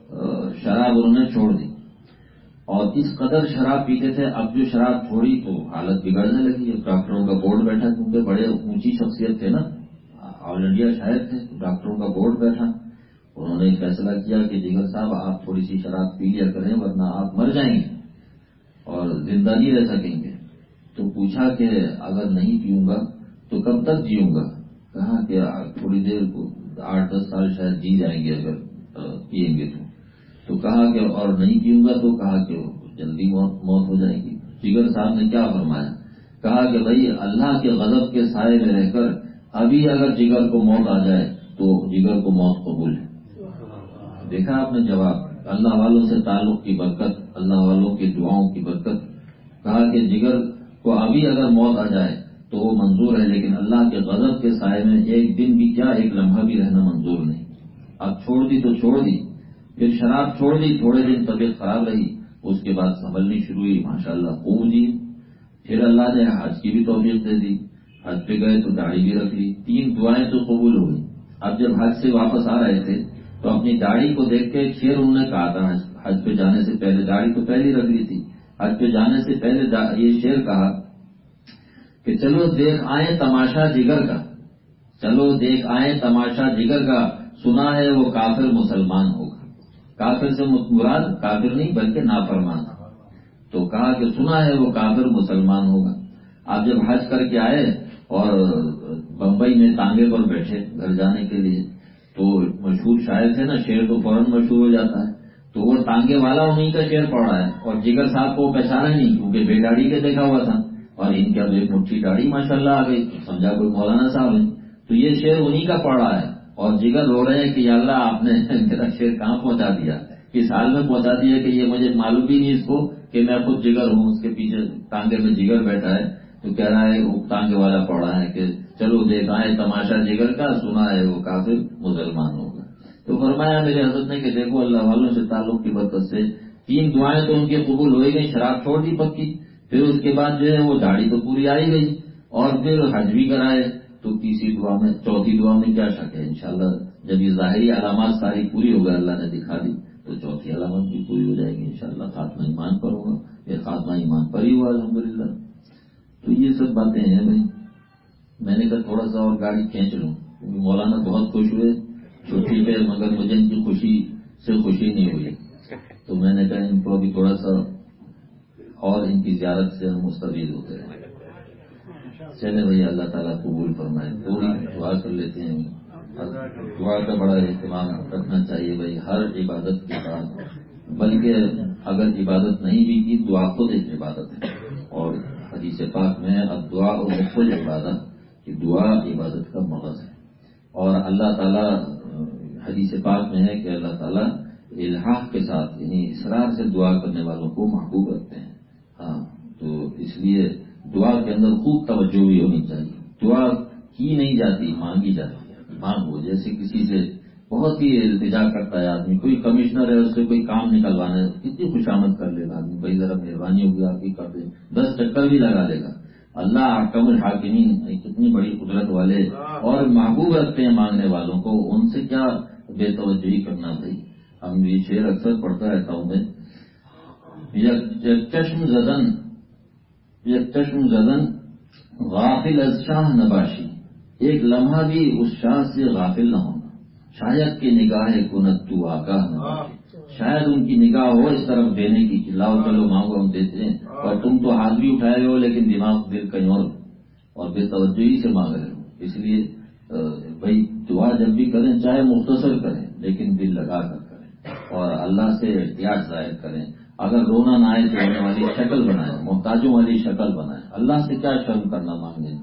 شراب انہوں نے چھوڑ دی. اور اس قدر شراب پیتے تھے. اب جو شراب چھوڑی تو حالت بگڑنے لگی. اب ڈاکٹروں کا بورڈ بیٹھا، کیونکہ بڑے اونچی شخصیت تھے نا، آل انڈیا شاید تھے. ڈاکٹروں کا بورڈ بیٹھا. انہوں نے فیصلہ کیا کہ جگر صاحب آپ تھوڑی سی شراب پی لیا کریں ورنہ آپ مر جائیں گے اور زندہ نہیں رہ سکیں گے. تو پوچھا کہ اگر نہیں پیوں گا تو کب تک جیوں گا؟ کہا کہ تھوڑی دیر 8-10 سال شاید جی جائیں گے اگر پیئیں گے تو کہا کہ اور نہیں پیوں گا تو کہا کہ جلدی موت ہو جائے گی. جگر صاحب نے کیا فرمایا؟ کہا کہ بھائی اللہ کے غضب کے سائے میں رہ کر ابھی اگر جگر کو موت آ جائے تو جگر کو موت قبول ہے. دیکھا آپ نے جواب. اللہ والوں سے تعلق کی برکت، اللہ والوں کی دعاؤں کی برکت. کہا کہ جگر کو ابھی اگر موت آ جائے تو وہ منظور ہے، لیکن اللہ کے غضب کے سائے میں ایک دن بھی کیا ایک لمحہ بھی رہنا منظور نہیں. اب چھوڑ دی تو چھوڑ دی. پھر شراب چھوڑ دی، تھوڑے دن طبیعت خراب رہی، اس کے بعد سنبھلنی شروع ہوئی. ماشاءاللہ خوب جی. پھر اللہ نے حج کی بھی توفیق دے دی. حج پہ گئے تو داڑھی بھی رکھ لی. 3 دعائیں تو قبول ہوئی. اب جب حج سے واپس آ رہے تھے تو اپنی داڑھی کو دیکھ کے ایک شعر انہوں نے کہا تھا. حج پہ جانے سے پہلے داڑھی تو پہلے رکھ لی تھی. حج پہ جانے سے پہلے یہ شعر کہا کہ چلو دیکھ آئیں تماشا جگر کا، چلو دیکھ آئیں تماشا جگر کا، سنا ہے وہ کافر مسلمان ہوگا. کافر سے مراد کافر نہیں بلکہ نافرمان. تو کہا کہ سنا ہے وہ کافر مسلمان ہوگا. آپ جب حج کر کے آئے اور بمبئی میں تانگے پر بیٹھے گھر جانے کے لیے تو مشہور شاعر تھے نا، شعر تو فوراً مشہور ہو جاتا ہے. تو وہ ٹانگے والا انہیں کا شعر پڑھ رہا ہے اور جگر صاحب کو پہچانا نہیں کیونکہ بے داڑھی کے دیکھا ہوا تھا اور ان کے اب ایک مٹھی داڑھی ماشاءاللہ آ گئی. سمجھا کوئی مولانا صاحب ہے. تو یہ شعر انہیں کا پڑھ رہا ہے اور جگر رو رہے ہیں کہ یا اللہ آپ نے میرا شعر کہاں پہنچا دیا، اس حال میں پہنچا دیا کہ یہ مجھے معلوم بھی نہیں اس کو کہ میں خود جگر ہوں. اس کے پیچھے ٹانگے میں جگر بیٹھا ہے تو کہہ رہا ہے وہ ٹانگے والا پڑھ رہا ہے کہ چلو دیکھا ہے تماشا جگر کا، سنا ہے وہ کافر مسلمان ہوگا. تو فرمایا میرے حضرت نے کہ دیکھو اللہ والوں سے تعلق کی برکت سے 3 دعائیں تو ان کی قبول ہو ہی گئی، شراب چھوڑ دی پکی، پھر اس کے بعد جو ہے وہ داڑھی تو پوری آ ہی گئی، اور پھر حج بھی کرائے، تو تیسری دعا میں چوتھی دعا میں کیا شک ہے؟ انشاءاللہ جب یہ ظاہری علامات ساری پوری ہو گئی، اللہ نے دکھا دی، تو چوتھی علامت بھی پوری ہو جائے گی انشاءاللہ، خاتمہ ایمان پر ہوگا، یہ خاتمہ ایمان پر ہی ہوا الحمدللہ۔ تو یہ سب باتیں ہیں بھائی۔ میں نے کہا تھوڑا سا اور گاڑی کھینچ لوں، کیونکہ مولانا بہت خوش ہوئے چھٹی پہ، مگر مجھے ان کی خوشی سے خوشی نہیں ہوئی، تو میں نے کہا ان کو ابھی تھوڑا سا اور ان کی زیارت سے ہم مستفید ہوتے ہیں۔ چلے بھائی، اللہ تعالیٰ قبول فرمائے، تھوڑی دعا کر لیتے ہیں۔ دعا کا بڑا اہتمام رکھنا چاہیے بھائی ہر عبادت کے بعد، بلکہ اگر عبادت نہیں بھی کی، دعا خود ایک عبادت ہے، اور حدیث پاک میں الدعاء مخل عبادت، کہ دعا عبادت کا مغز ہے، اور اللہ تعالیٰ حدیث پاک میں ہے کہ اللہ تعالیٰ الحاح کے ساتھ یعنی اصرار سے دعا کرنے والوں کو محبوب رکھتے ہیں۔ ہاں، تو اس لیے دعا کے اندر خوب توجہ بھی ہونی چاہیے۔ دعا کی نہیں جاتی، مانگی جاتی ہے۔ مانگو، جیسے کسی سے بہت ہی التجا کرتا ہے آدمی، کوئی کمشنر ہے اس سے کوئی کام نکلوانا ہے، کتنی خوشامد کر لے گا آدمی، بھائی ذرا مہربانی ہوگی آپ کی کر دیں، 10 چکر بھی لگا لے گا۔ اللہ حکم الحاکمین کتنی بڑی قدرت والے اور محبوب رکھتے ہیں مانگنے والوں کو، ان سے کیا بے توجہی کرنا بھائی۔ ہم یہ شعر اکثر پڑھتا رہتا ہوں میں، یک چشم زدن غافل از شاہ نباشی، ایک لمحہ بھی اس شاہ سے غافل نہ ہونا، شاید کہ نگاہ کنت تو آگاہ نہ باشی، شاید ان کی نگاہ ہو اس طرف دینے کی کہ لاؤ چلو مانگو ہم دیتے ہیں، اور تم تو ہاتھ بھی اٹھائے ہو لیکن دماغ دل کہیں اور بے توجہی سے مانگ رہے ہو۔ اس لیے بھائی دعا جب بھی کریں چاہے مختصر کریں لیکن دل لگا کر کریں، اور اللہ سے احتیاط ظاہر کریں۔ اگر رونا نہ آئے تو رونے والی شکل بنائیں، محتاجوں والی شکل بنائیں، اللہ سے کیا شرم کرنا مانگنے۔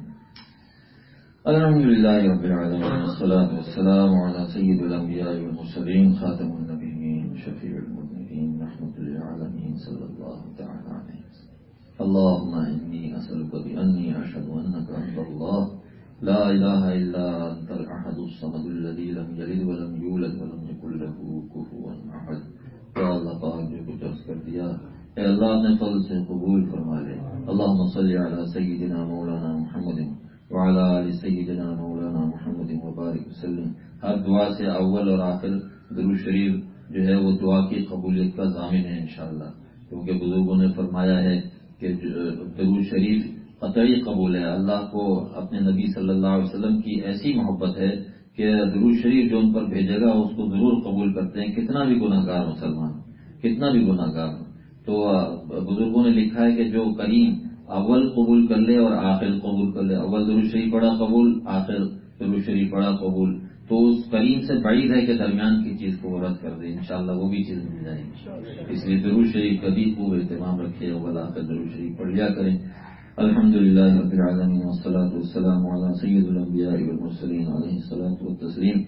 الحمدللہ رب العالمین، والصلاة والسلام علی سید الانبیاء والمرسلین، خاتم النبیین، شفیع المذنبین، رحمۃ للعالمین، صلی اللہ تعالی علیہ وسلم۔ اللہم انی اسألک بانی اشہد انک انت اللہ لا الہ الا انت الاحد الصمد الذی لم یلد ولم یولد ولم یکن لہ کفوا احد۔ یا اللہ پاک جو کچھ عرض کر دیا اے اللہ اپنے فضل سے قبول فرما لے۔ اللہم صلی علی سیدنا مولانا محمد وعلی آل سیدنا مولانا محمد وبارک وسلم۔ ہر دعا سے اول اور آخر درود شریف جو ہے وہ دعا کی قبولیت کا ضامن ہے انشاءاللہ، کیونکہ بزرگوں نے فرمایا ہے کہ درود شریف قطعی قبول ہے۔ اللہ کو اپنے نبی صلی اللہ علیہ وسلم کی ایسی محبت ہے کہ درود شریف جو ان پر بھیجے گا اس کو ضرور قبول کرتے ہیں، کتنا بھی گناہ گار مسلمان، کتنا بھی گناہ گار ہو۔ تو بزرگوں نے لکھا ہے کہ جو کریم اول قبول کر لے اور آخر قبول کر لے، اول درود شریف پڑھا قبول، آخر درود شریف پڑھا قبول، تو اس کریم سے بعید ہے کہ درمیان کی چیز کو وہ رد کر دے، انشاءاللہ وہ بھی چیز مل جائے گی۔ اس لیے درود شریف کا بھی خوب اہتمام رکھے، اول آخر درود شریف پڑھ لیا کریں۔ الحمدللہ رب العالمین، والصلاة والسلام علی سید الانبیاء والمرسلین علیہ الصلاۃ والتسلیم۔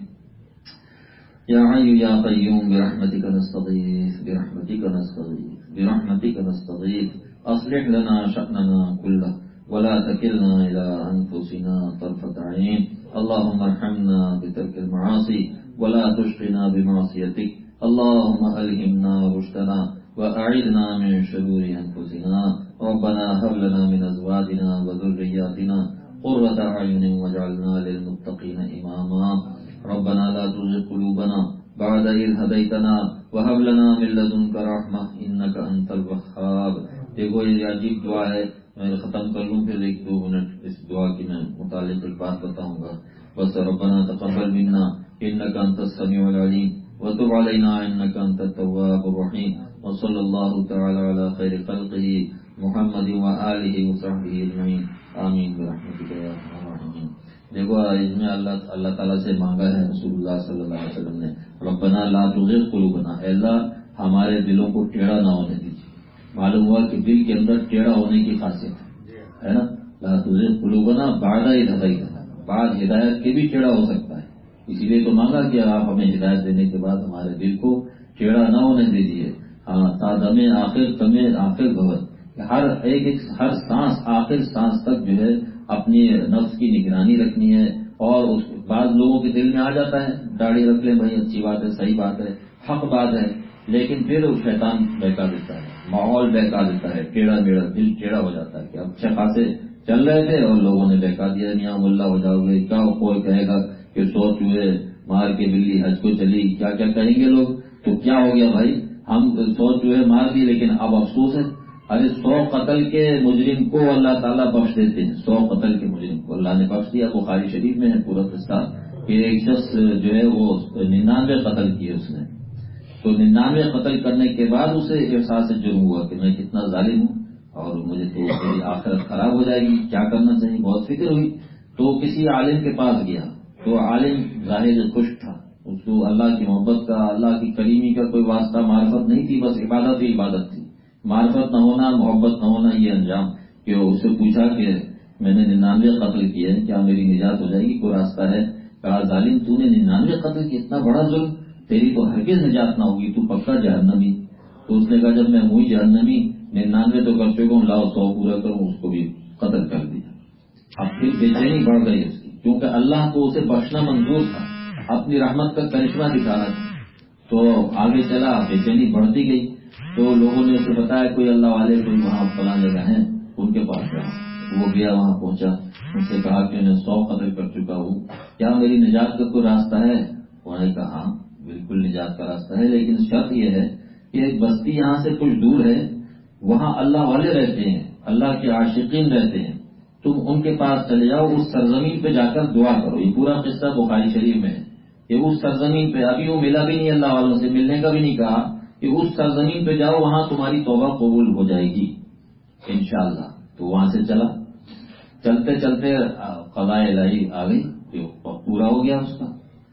یا حی یا قیوم برحمتک نستغیث برحمتک نستغیث برحمتک نستغیث اصلح لنا شأننا كله ولا تكلنا إلى أنفسنا طرفة عين، اللهم ارحمنا بترك المعاصي ولا تشقنا بمعصيتك، اللهم ألهمنا رشدنا وأعذنا من شرور أنفسنا، ربنا هب لنا من أزواجنا وذرياتنا قرة أعين واجعلنا للمتقين إماما، ربنا لا تزغ قلوبنا بعد إذ هديتنا وهب لنا من لدنك رحمة إنك أنت الوهاب۔ دیکھو یہ عجیب دعا ہے، میں ختم کر لوں پھر 1-2 منٹ اس دعا کی میں متعلق ایک بات بتاؤں گا بس۔ ربنا تقبل منا انك انت السميع العليم وتب علينا انك انت التواب الرحيم، وصلى الله تعالى على خير خلقه محمد وآله وصحبه اجمعين، آمین برحمتک یا ارحم الراحمین۔ دیکھو اس میں اللہ تعالیٰ سے مانگا ہے رسول اللہ صلی اللہ علیہ وسلم نے، ربنا لا تزغ قلوبنا، اے اللہ ہمارے دلوں کو ٹیڑھا نہ ہونے دیجیے۔ معلوم ہوا کہ دل کے اندر ٹیڑھا ہونے کی خاصیت ہے نا، لا تزغ قلوبنا بعد اذ ہدیتنا، بعد ہدایت کے بھی ٹیڑھا ہو سکتا ہے، اسی لیے تو مانگا کہ آپ ہمیں ہدایت دینے کے بعد ہمارے دل کو ٹیڑھا نہ ہونے دیجیے۔ ہاں، تا دم آخر تمے آخر بھوت، ہر سانس آخر سانس تک جو ہے اپنی نفس کی نگرانی رکھنی ہے۔ اور بعض لوگوں کے دل میں آ جاتا ہے داڑھی رکھ لیں بھائی، اچھی بات ہے، صحیح بات ہے، حق بات ہے، لیکن پھر وہ شیطان بہکا دیتا ہے، ماحول بہکا دیتا ہے، ٹیڑھا میڑھا دل ٹیڑھا ہو جاتا ہے کہ اب اچھے خاصے چل رہے تھے اور لوگوں نے بہکا دیا، میاں ملا ہو جاؤ گے، کیا کوئی کہے گا کہ 100 چوہے مار کے بلی حج کو چلی، کیا کیا کہیں گے لوگ، تو کیا ہو گیا بھائی، ہم 100 چوہے مار دیے لیکن اب افسوس ہے۔ ارے 100 قتل کے مجرم کو اللہ تعالیٰ بخش دیتے ہیں، 100 قتل کے مجرم کو اللہ نے بخش دیا۔ بخاری شریف میں ہے پورا قصہ کہ ایک شخص جو ہے وہ 99 قتل کیے اس نے، تو 99 قتل کرنے کے بعد اسے احساس جرم ہوا کہ میں کتنا ظالم ہوں اور مجھے تو میری آخرت خراب ہو جائے گی، کیا کرنا چاہیے، بہت فکر ہوئی۔ تو کسی عالم کے پاس گیا، تو عالم ظاہر خوش تھا، اس کو اللہ کی محبت کا، اللہ کی کریمی کا کوئی واسطہ معرفت نہیں تھی، بس عبادت ہی عبادت تھی، معرفت نہ ہونا، محبت نہ ہونا، یہ انجام۔ کہ اس سے پوچھا کہ میں نے 99 قتل کیے ہیں، کیا میری نجات ہو جائے گی، کوئی راستہ ہے؟ کہا ظالم تو نے 99 قتل کیے، اتنا بڑا ظلم، تیری تو ہرگز نجات نہ ہوگی، تو پکا جہنمی۔ تو اس نے کہا جب میں ہوئی جہنمی، 99 تو کر چکا ہوں، لاؤ 100 پورا کروں، اس کو بھی قتل کر دیا۔ اب پھر بے چینی بڑھ گئی اس کی، کیونکہ اللہ کو اسے بخشنا منظور تھا، اپنی رحمت کا کرشمہ دکھانا تھا، تو آگے چلا، بے چینی بڑھتی گئی۔ تو لوگوں نے اسے بتایا کوئی اللہ والے کوئی وہاں فلاں جگہ ہیں، ان کے پاس گیا، وہ گیا وہاں پہنچا، ان سے کہا کہ میں 100 قتل کر چکا ہوں، کیا میری نجات کا کوئی راستہ ہے؟ انہوں نے کہا ہاں بالکل نجات کا راستہ ہے، لیکن شرط یہ ہے کہ ایک بستی یہاں سے کچھ دور ہے، وہاں اللہ والے رہتے ہیں، اللہ کے عاشقین رہتے ہیں، تم ان کے پاس چلے جاؤ، اس سرزمین پہ جا کر دعا کرو۔ یہ پورا قصہ بخاری شریف میں ہے کہ اس سرزمین پہ، ابھی وہ ملا بھی نہیں اللہ والوں سے، ملنے کا بھی نہیں کہا، کہ اس سرزمین پہ جاؤ، وہاں تمہاری توبہ قبول ہو جائے گی انشاءاللہ۔ تو وہاں سے چلا، چلتے چلتے قضاء الہی آ گئی، جو پورا ہو گیا اس کا،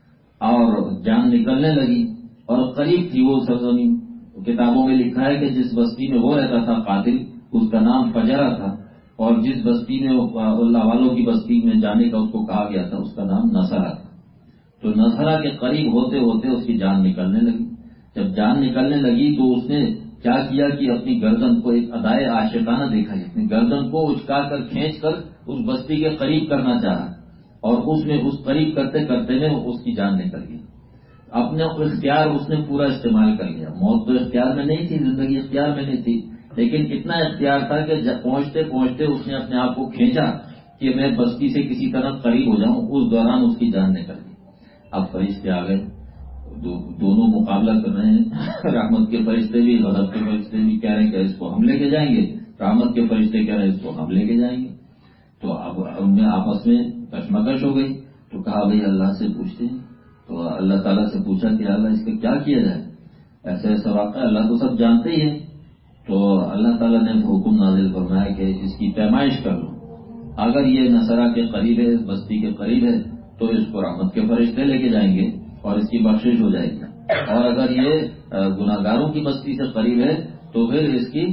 اور جان نکلنے لگی، اور قریب تھی وہ سرزمین۔ کتابوں میں لکھا ہے کہ جس بستی میں وہ رہتا تھا قاتل، اس کا نام فجرہ تھا، اور جس بستی میں اللہ والوں کی بستی میں جانے کا اس کو کہا گیا تھا، اس کا نام نصرہ تھا۔ تو نصرہ کے قریب ہوتے ہوتے اس کی جان نکلنے لگی۔ جب جان نکلنے لگی تو اس نے کیا کیا کہ اپنی گردن کو ایک ادائے عاشقانہ دیکھا، اپنی گردن کو اچکا کر کھینچ کر اس بستی کے قریب کرنا چاہا، اور اس میں اس قریب کرتے کرتے میں اس کی جان نکل گئی۔ اپنے اختیار اس نے پورا استعمال کر لیا، موت تو اختیار میں نہیں تھی، زندگی اختیار میں نہیں تھی، لیکن اتنا اختیار تھا کہ جب پہنچتے پہنچتے اس نے اپنے آپ کو کھینچا کہ میں بستی سے کسی طرح قریب ہو جاؤں، اس دوران اس کی جان نکل گئی۔ اب فرشتے آ گئے، دونوں مقابلہ کر رہے ہیں، رحمت کے فرشتے بھی، غضب کے فرشتے بھی کہہ رہے ہیں کہ اس کو ہم لے کے جائیں گے، رحمت کے فرشتے کہہ رہے ہیں اس کو ہم لے کے جائیں گے۔ تو اب ان میں آپس میں کشمکش ہو گئی، تو کہا بھائی اللہ سے پوچھتے ہیں، تو اللہ تعالیٰ سے پوچھا کہ اللہ اس کا کیا کیا جائے، ایسا ایسا واقعہ، اللہ تو سب جانتے ہی ہے۔ تو اللہ تعالیٰ نے حکم نازل فرمایا کہ اس کی پیمائش کر لو، اگر یہ نصرہ کے قریب ہے، اس بستی کے قریب ہے، تو اس کو رحمت کے فرشتے لے کے جائیں گے اور اس کی بخشش ہو جائے گی، اور اگر یہ گناہگاروں کی بستی سے قریب ہے تو پھر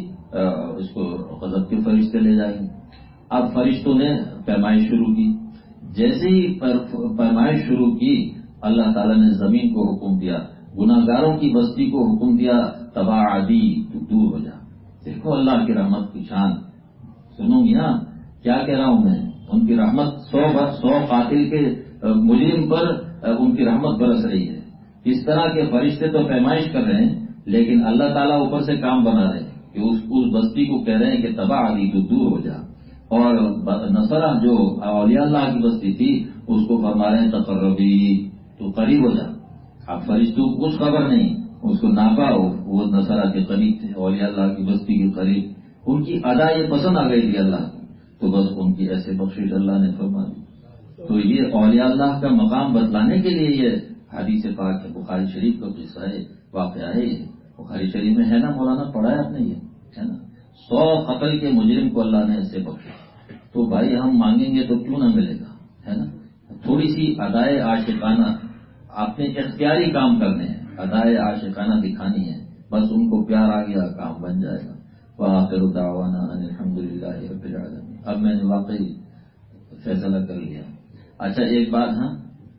اس کو غضب کے فرشتے لے جائیں گے۔ اب فرشتوں نے پیمائش شروع کی، جیسے ہی پیمائش شروع کی، اللہ تعالیٰ نے زمین کو حکم دیا، گناہگاروں کی بستی کو حکم دیا، تباعدی، تو دور ہو جا۔ دیکھو اللہ کی رحمت کی شان، سنو میاں کیا کہہ رہا ہوں میں، ان کی رحمت 100 قاتل کے مجرم پر ان کی رحمت برس رہی ہے۔ اس طرح کے فرشتے تو پیمائش کر رہے ہیں، لیکن اللہ تعالیٰ اوپر سے کام بنا رہے ہیں کہ اس بستی کو کہہ رہے ہیں کہ تباعدی، تو دور ہو جا، اور نصرہ جو اولیاء اللہ کی بستی تھی اس کو فرما رہے ہیں تقربی، تو قریب ہو جا۔ اب فرشتوں کو کچھ خبر نہیں، اس کو ناپا، وہ نصرہ کے قریب تھے، اولیاء اللہ کی بستی کے قریب، ان کی ادا یہ پسند آ گئی تھی اللہ کی، تو بس ان کی ایسے بخشش اللہ نے فرما دی۔ تو یہ اولیاء اللہ کا مقام بتلانے کے لیے یہ حدیث پاک ہے، بخاری شریف کا قصہ ہے، واقعہ ہے یہ، بخاری شریف میں ہے نا، مولانا پڑھا ہے آپ نے، یہ ہے نا، 100 قتل کے مجرم کو اللہ نے ایسے بخشا۔ تو بھائی ہم مانگیں گے تو کیوں نہ ملے گا، ہے نا، تھوڑی سی ادائے عاشقانہ آپ نے اختیاری کام کرنے ہیں، ادائے عاشقانہ دکھانی ہے، بس ان کو پیار آ گیا کام بن جائے گا۔ وآخر دعوانا ان الحمدللہ رب العالمین۔ اب میں نے واقعی فیصلہ کر لیا۔ اچھا ایک بات، ہاں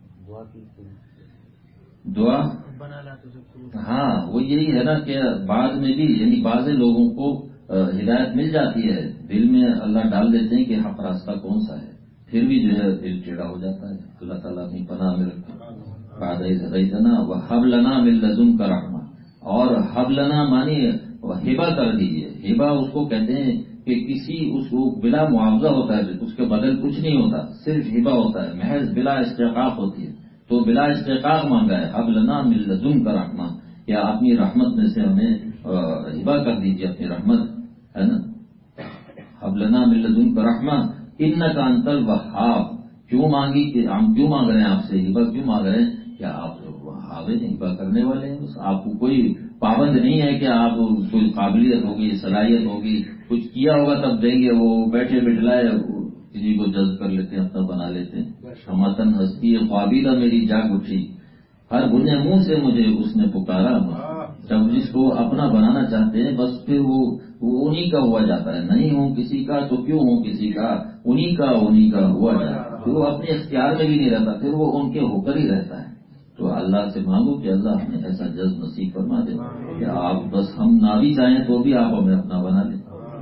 دعا، ہاں وہ یہی ہے نا کہ بعد میں بھی، یعنی بعض لوگوں کو ہدایت مل جاتی ہے، دل میں اللہ ڈال دیتے ہیں کہ حق راستہ کون سا ہے، پھر بھی جو ہے دل ٹیڑھا ہو جاتا ہے۔ اللہ تعالیٰ اپنی پناہ میں رکھے۔ بعد اذ ہدیتنا وہب لنا من لدنک رحمہ، اور حبلنا مانی ہبا کر دیجیے. ہبا اس کو کہتے ہیں کہ کسی اس کو بلا معاوضہ ہوتا ہے، اس کے بدل کچھ نہیں ہوتا، صرف ہبا ہوتا ہے، محض بلا استحقاق ہوتی ہے. تو بلا استحقاق مانگا ہے، حبلنا من لدنک رحمہ، یا اپنی رحمت میں سے ہمیں ہبا کر دیجیے اپنی رحمت، ہے نا. حبلنا من لدنک رحمہ انک انت الوہاب. کیوں مانگی کہ ہم کیوں مانگ رہے ہیں آپ سے ہبا، کیوں مانگ رہے ہیں؟ کیا آپ وہاب ہیں، ہبا کرنے والے ہیں. بس آپ کو کوئی پابند نہیں ہے کہ آپ کوئی قابلیت ہوگی، صلاحیت ہوگی، کچھ کیا ہوگا تب دیں گے. وہ بیٹھے بٹھلائے کسی کو جذب کر لیتے ہیں، اپنا بنا لیتے ہیں. ہمتن ہستی خوابیدہ میری جاگ اٹھی، ہر بنے منہ سے مجھے اس نے پکارا. جب جس کو اپنا بنانا چاہتے ہیں بس پھر وہ انہی کا ہوا جاتا ہے. نہیں ہوں کسی کا تو کیوں ہوں کسی کا، انہی کا ہوا جاتا ہے. پھر وہ اپنے اختیار میں بھی نہیں رہتا، پھر وہ ان کے ہو کر ہی رہتا ہے. تو اللہ سے مانگو کہ اللہ ہمیں ایسا جذب نصیب فرما دے کہ آپ بس ہم نہ بھی چاہیں تو بھی آپ ہمیں اپنا بنا لیں.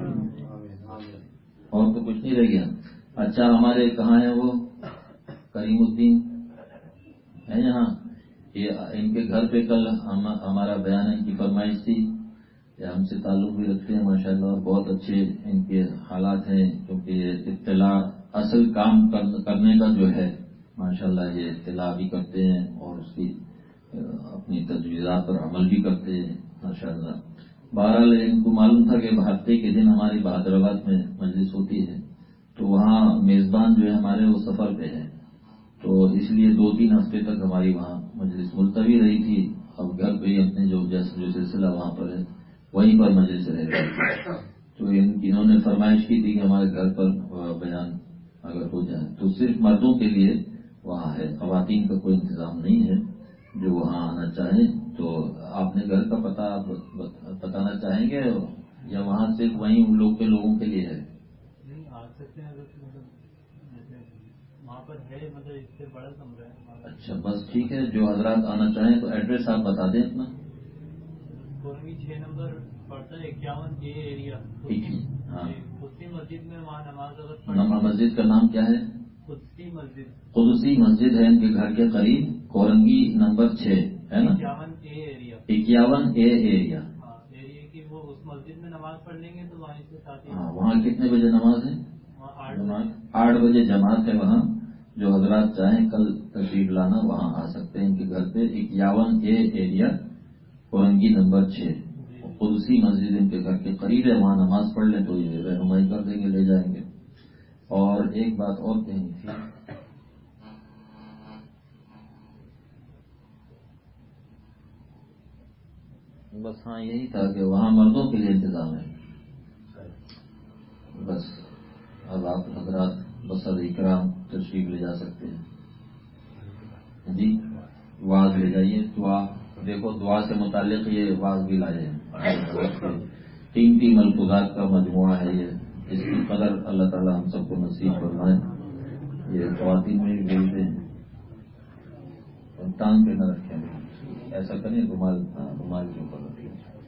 اور تو کچھ نہیں رہ گیا. اچھا ہمارے کہاں ہیں وہ کریم الدین ہے یہاں؟ یہ ان کے گھر پہ کل ہمارا بیان ان کی فرمائش تھی. یہ ہم سے تعلق بھی رکھتے ہیں ماشاءاللہ، اور بہت اچھے ان کے حالات ہیں، کیونکہ یہ اطلاع اصل کام کرنے کا جو ہے ماشاءاللہ یہ اطلاع بھی کرتے ہیں اور اس کی اپنی تجویزات پر عمل بھی کرتے ہیں ماشاءاللہ. بہرحال ان کو معلوم تھا کہ ہفتے کے دن ہماری بہادرآباد میں مجلس ہوتی ہے، تو وہاں میزبان جو ہے ہمارے وہ سفر پہ ہے، تو اس لیے 2-3 ہفتے تک ہماری وہاں مجلس ملتوی رہی تھی. اب گھر پہ ہی اپنے جو سلسلہ وہاں پر ہے وہیں پر مجلس رہ رہی تھی. تو انہوں نے فرمائش کی تھی کہ ہمارے گھر پر بیان اگر ہو جائے تو صرف مردوں کے لیے وہاں ہے، خواتین کا کوئی انتظام نہیں ہے. جو وہاں آنا چاہیں تو آپ نے گھر کا پتہ بتانا چاہیں گے یا وہاں صرف وہیں لوگ کے لوگوں کے لیے ہے؟ آ سکتے ہیں وہاں پر ہے، مطلب اس سے بڑا کمرہ ہے. اچھا بس ٹھیک ہے، جو حضرات آنا چاہیں تو ایڈریس آپ بتا دیں اپنا. کورنگی 6 نمبر پڑتا ہے 51A ایریا. ہاں قدسی مسجد میں وہاں نماز اگر مسجد کا نام کیا ہے؟ قدسی مسجد. قدسی مسجد ہے ان کے گھر کے قریب، کورنگی نمبر 6 ہے نا، 51A ایریا. 51A area. ہاں ایریا کی وہ اس مسجد میں نماز پڑھ لیں گے تو وہاں سے ساتھ ہی. ہاں وہاں کتنے بجے نماز ہے؟ 8 بجے جماعت ہے وہاں. جو حضرات چاہیں کل تشریف لانا وہاں آ سکتے ہیں ان کے گھر پہ. 51A ایریا کورنگی نمبر 6 قدسی مسجد ان کے گھر کے قریب ہے، وہاں نماز پڑھ لیں تو یہ رہنمائی کر دیں گے، لے جائیں گے. اور ایک بات اور کہیں تھی، بس ہاں یہی تھا کہ وہاں مردوں کے لیے انتظام ہے. بس اب آپ حضرات بسر اکرام تشریف لے جا سکتے ہیں جی. واز لے جائیے. دعا دیکھو، دعا سے متعلق یہ واز بھی لائے ہیں. قیمتی ملفوظات کا مجموعہ ہے یہ، جس کی قدر اللہ تعالی ہم سب کو نصیب فرمائے. یہ خواتین میں بھی بھیجتے ہیں اور ٹانگ پہ نہ رکھیں، ایسا کریں رومال کے اوپر رکھیں.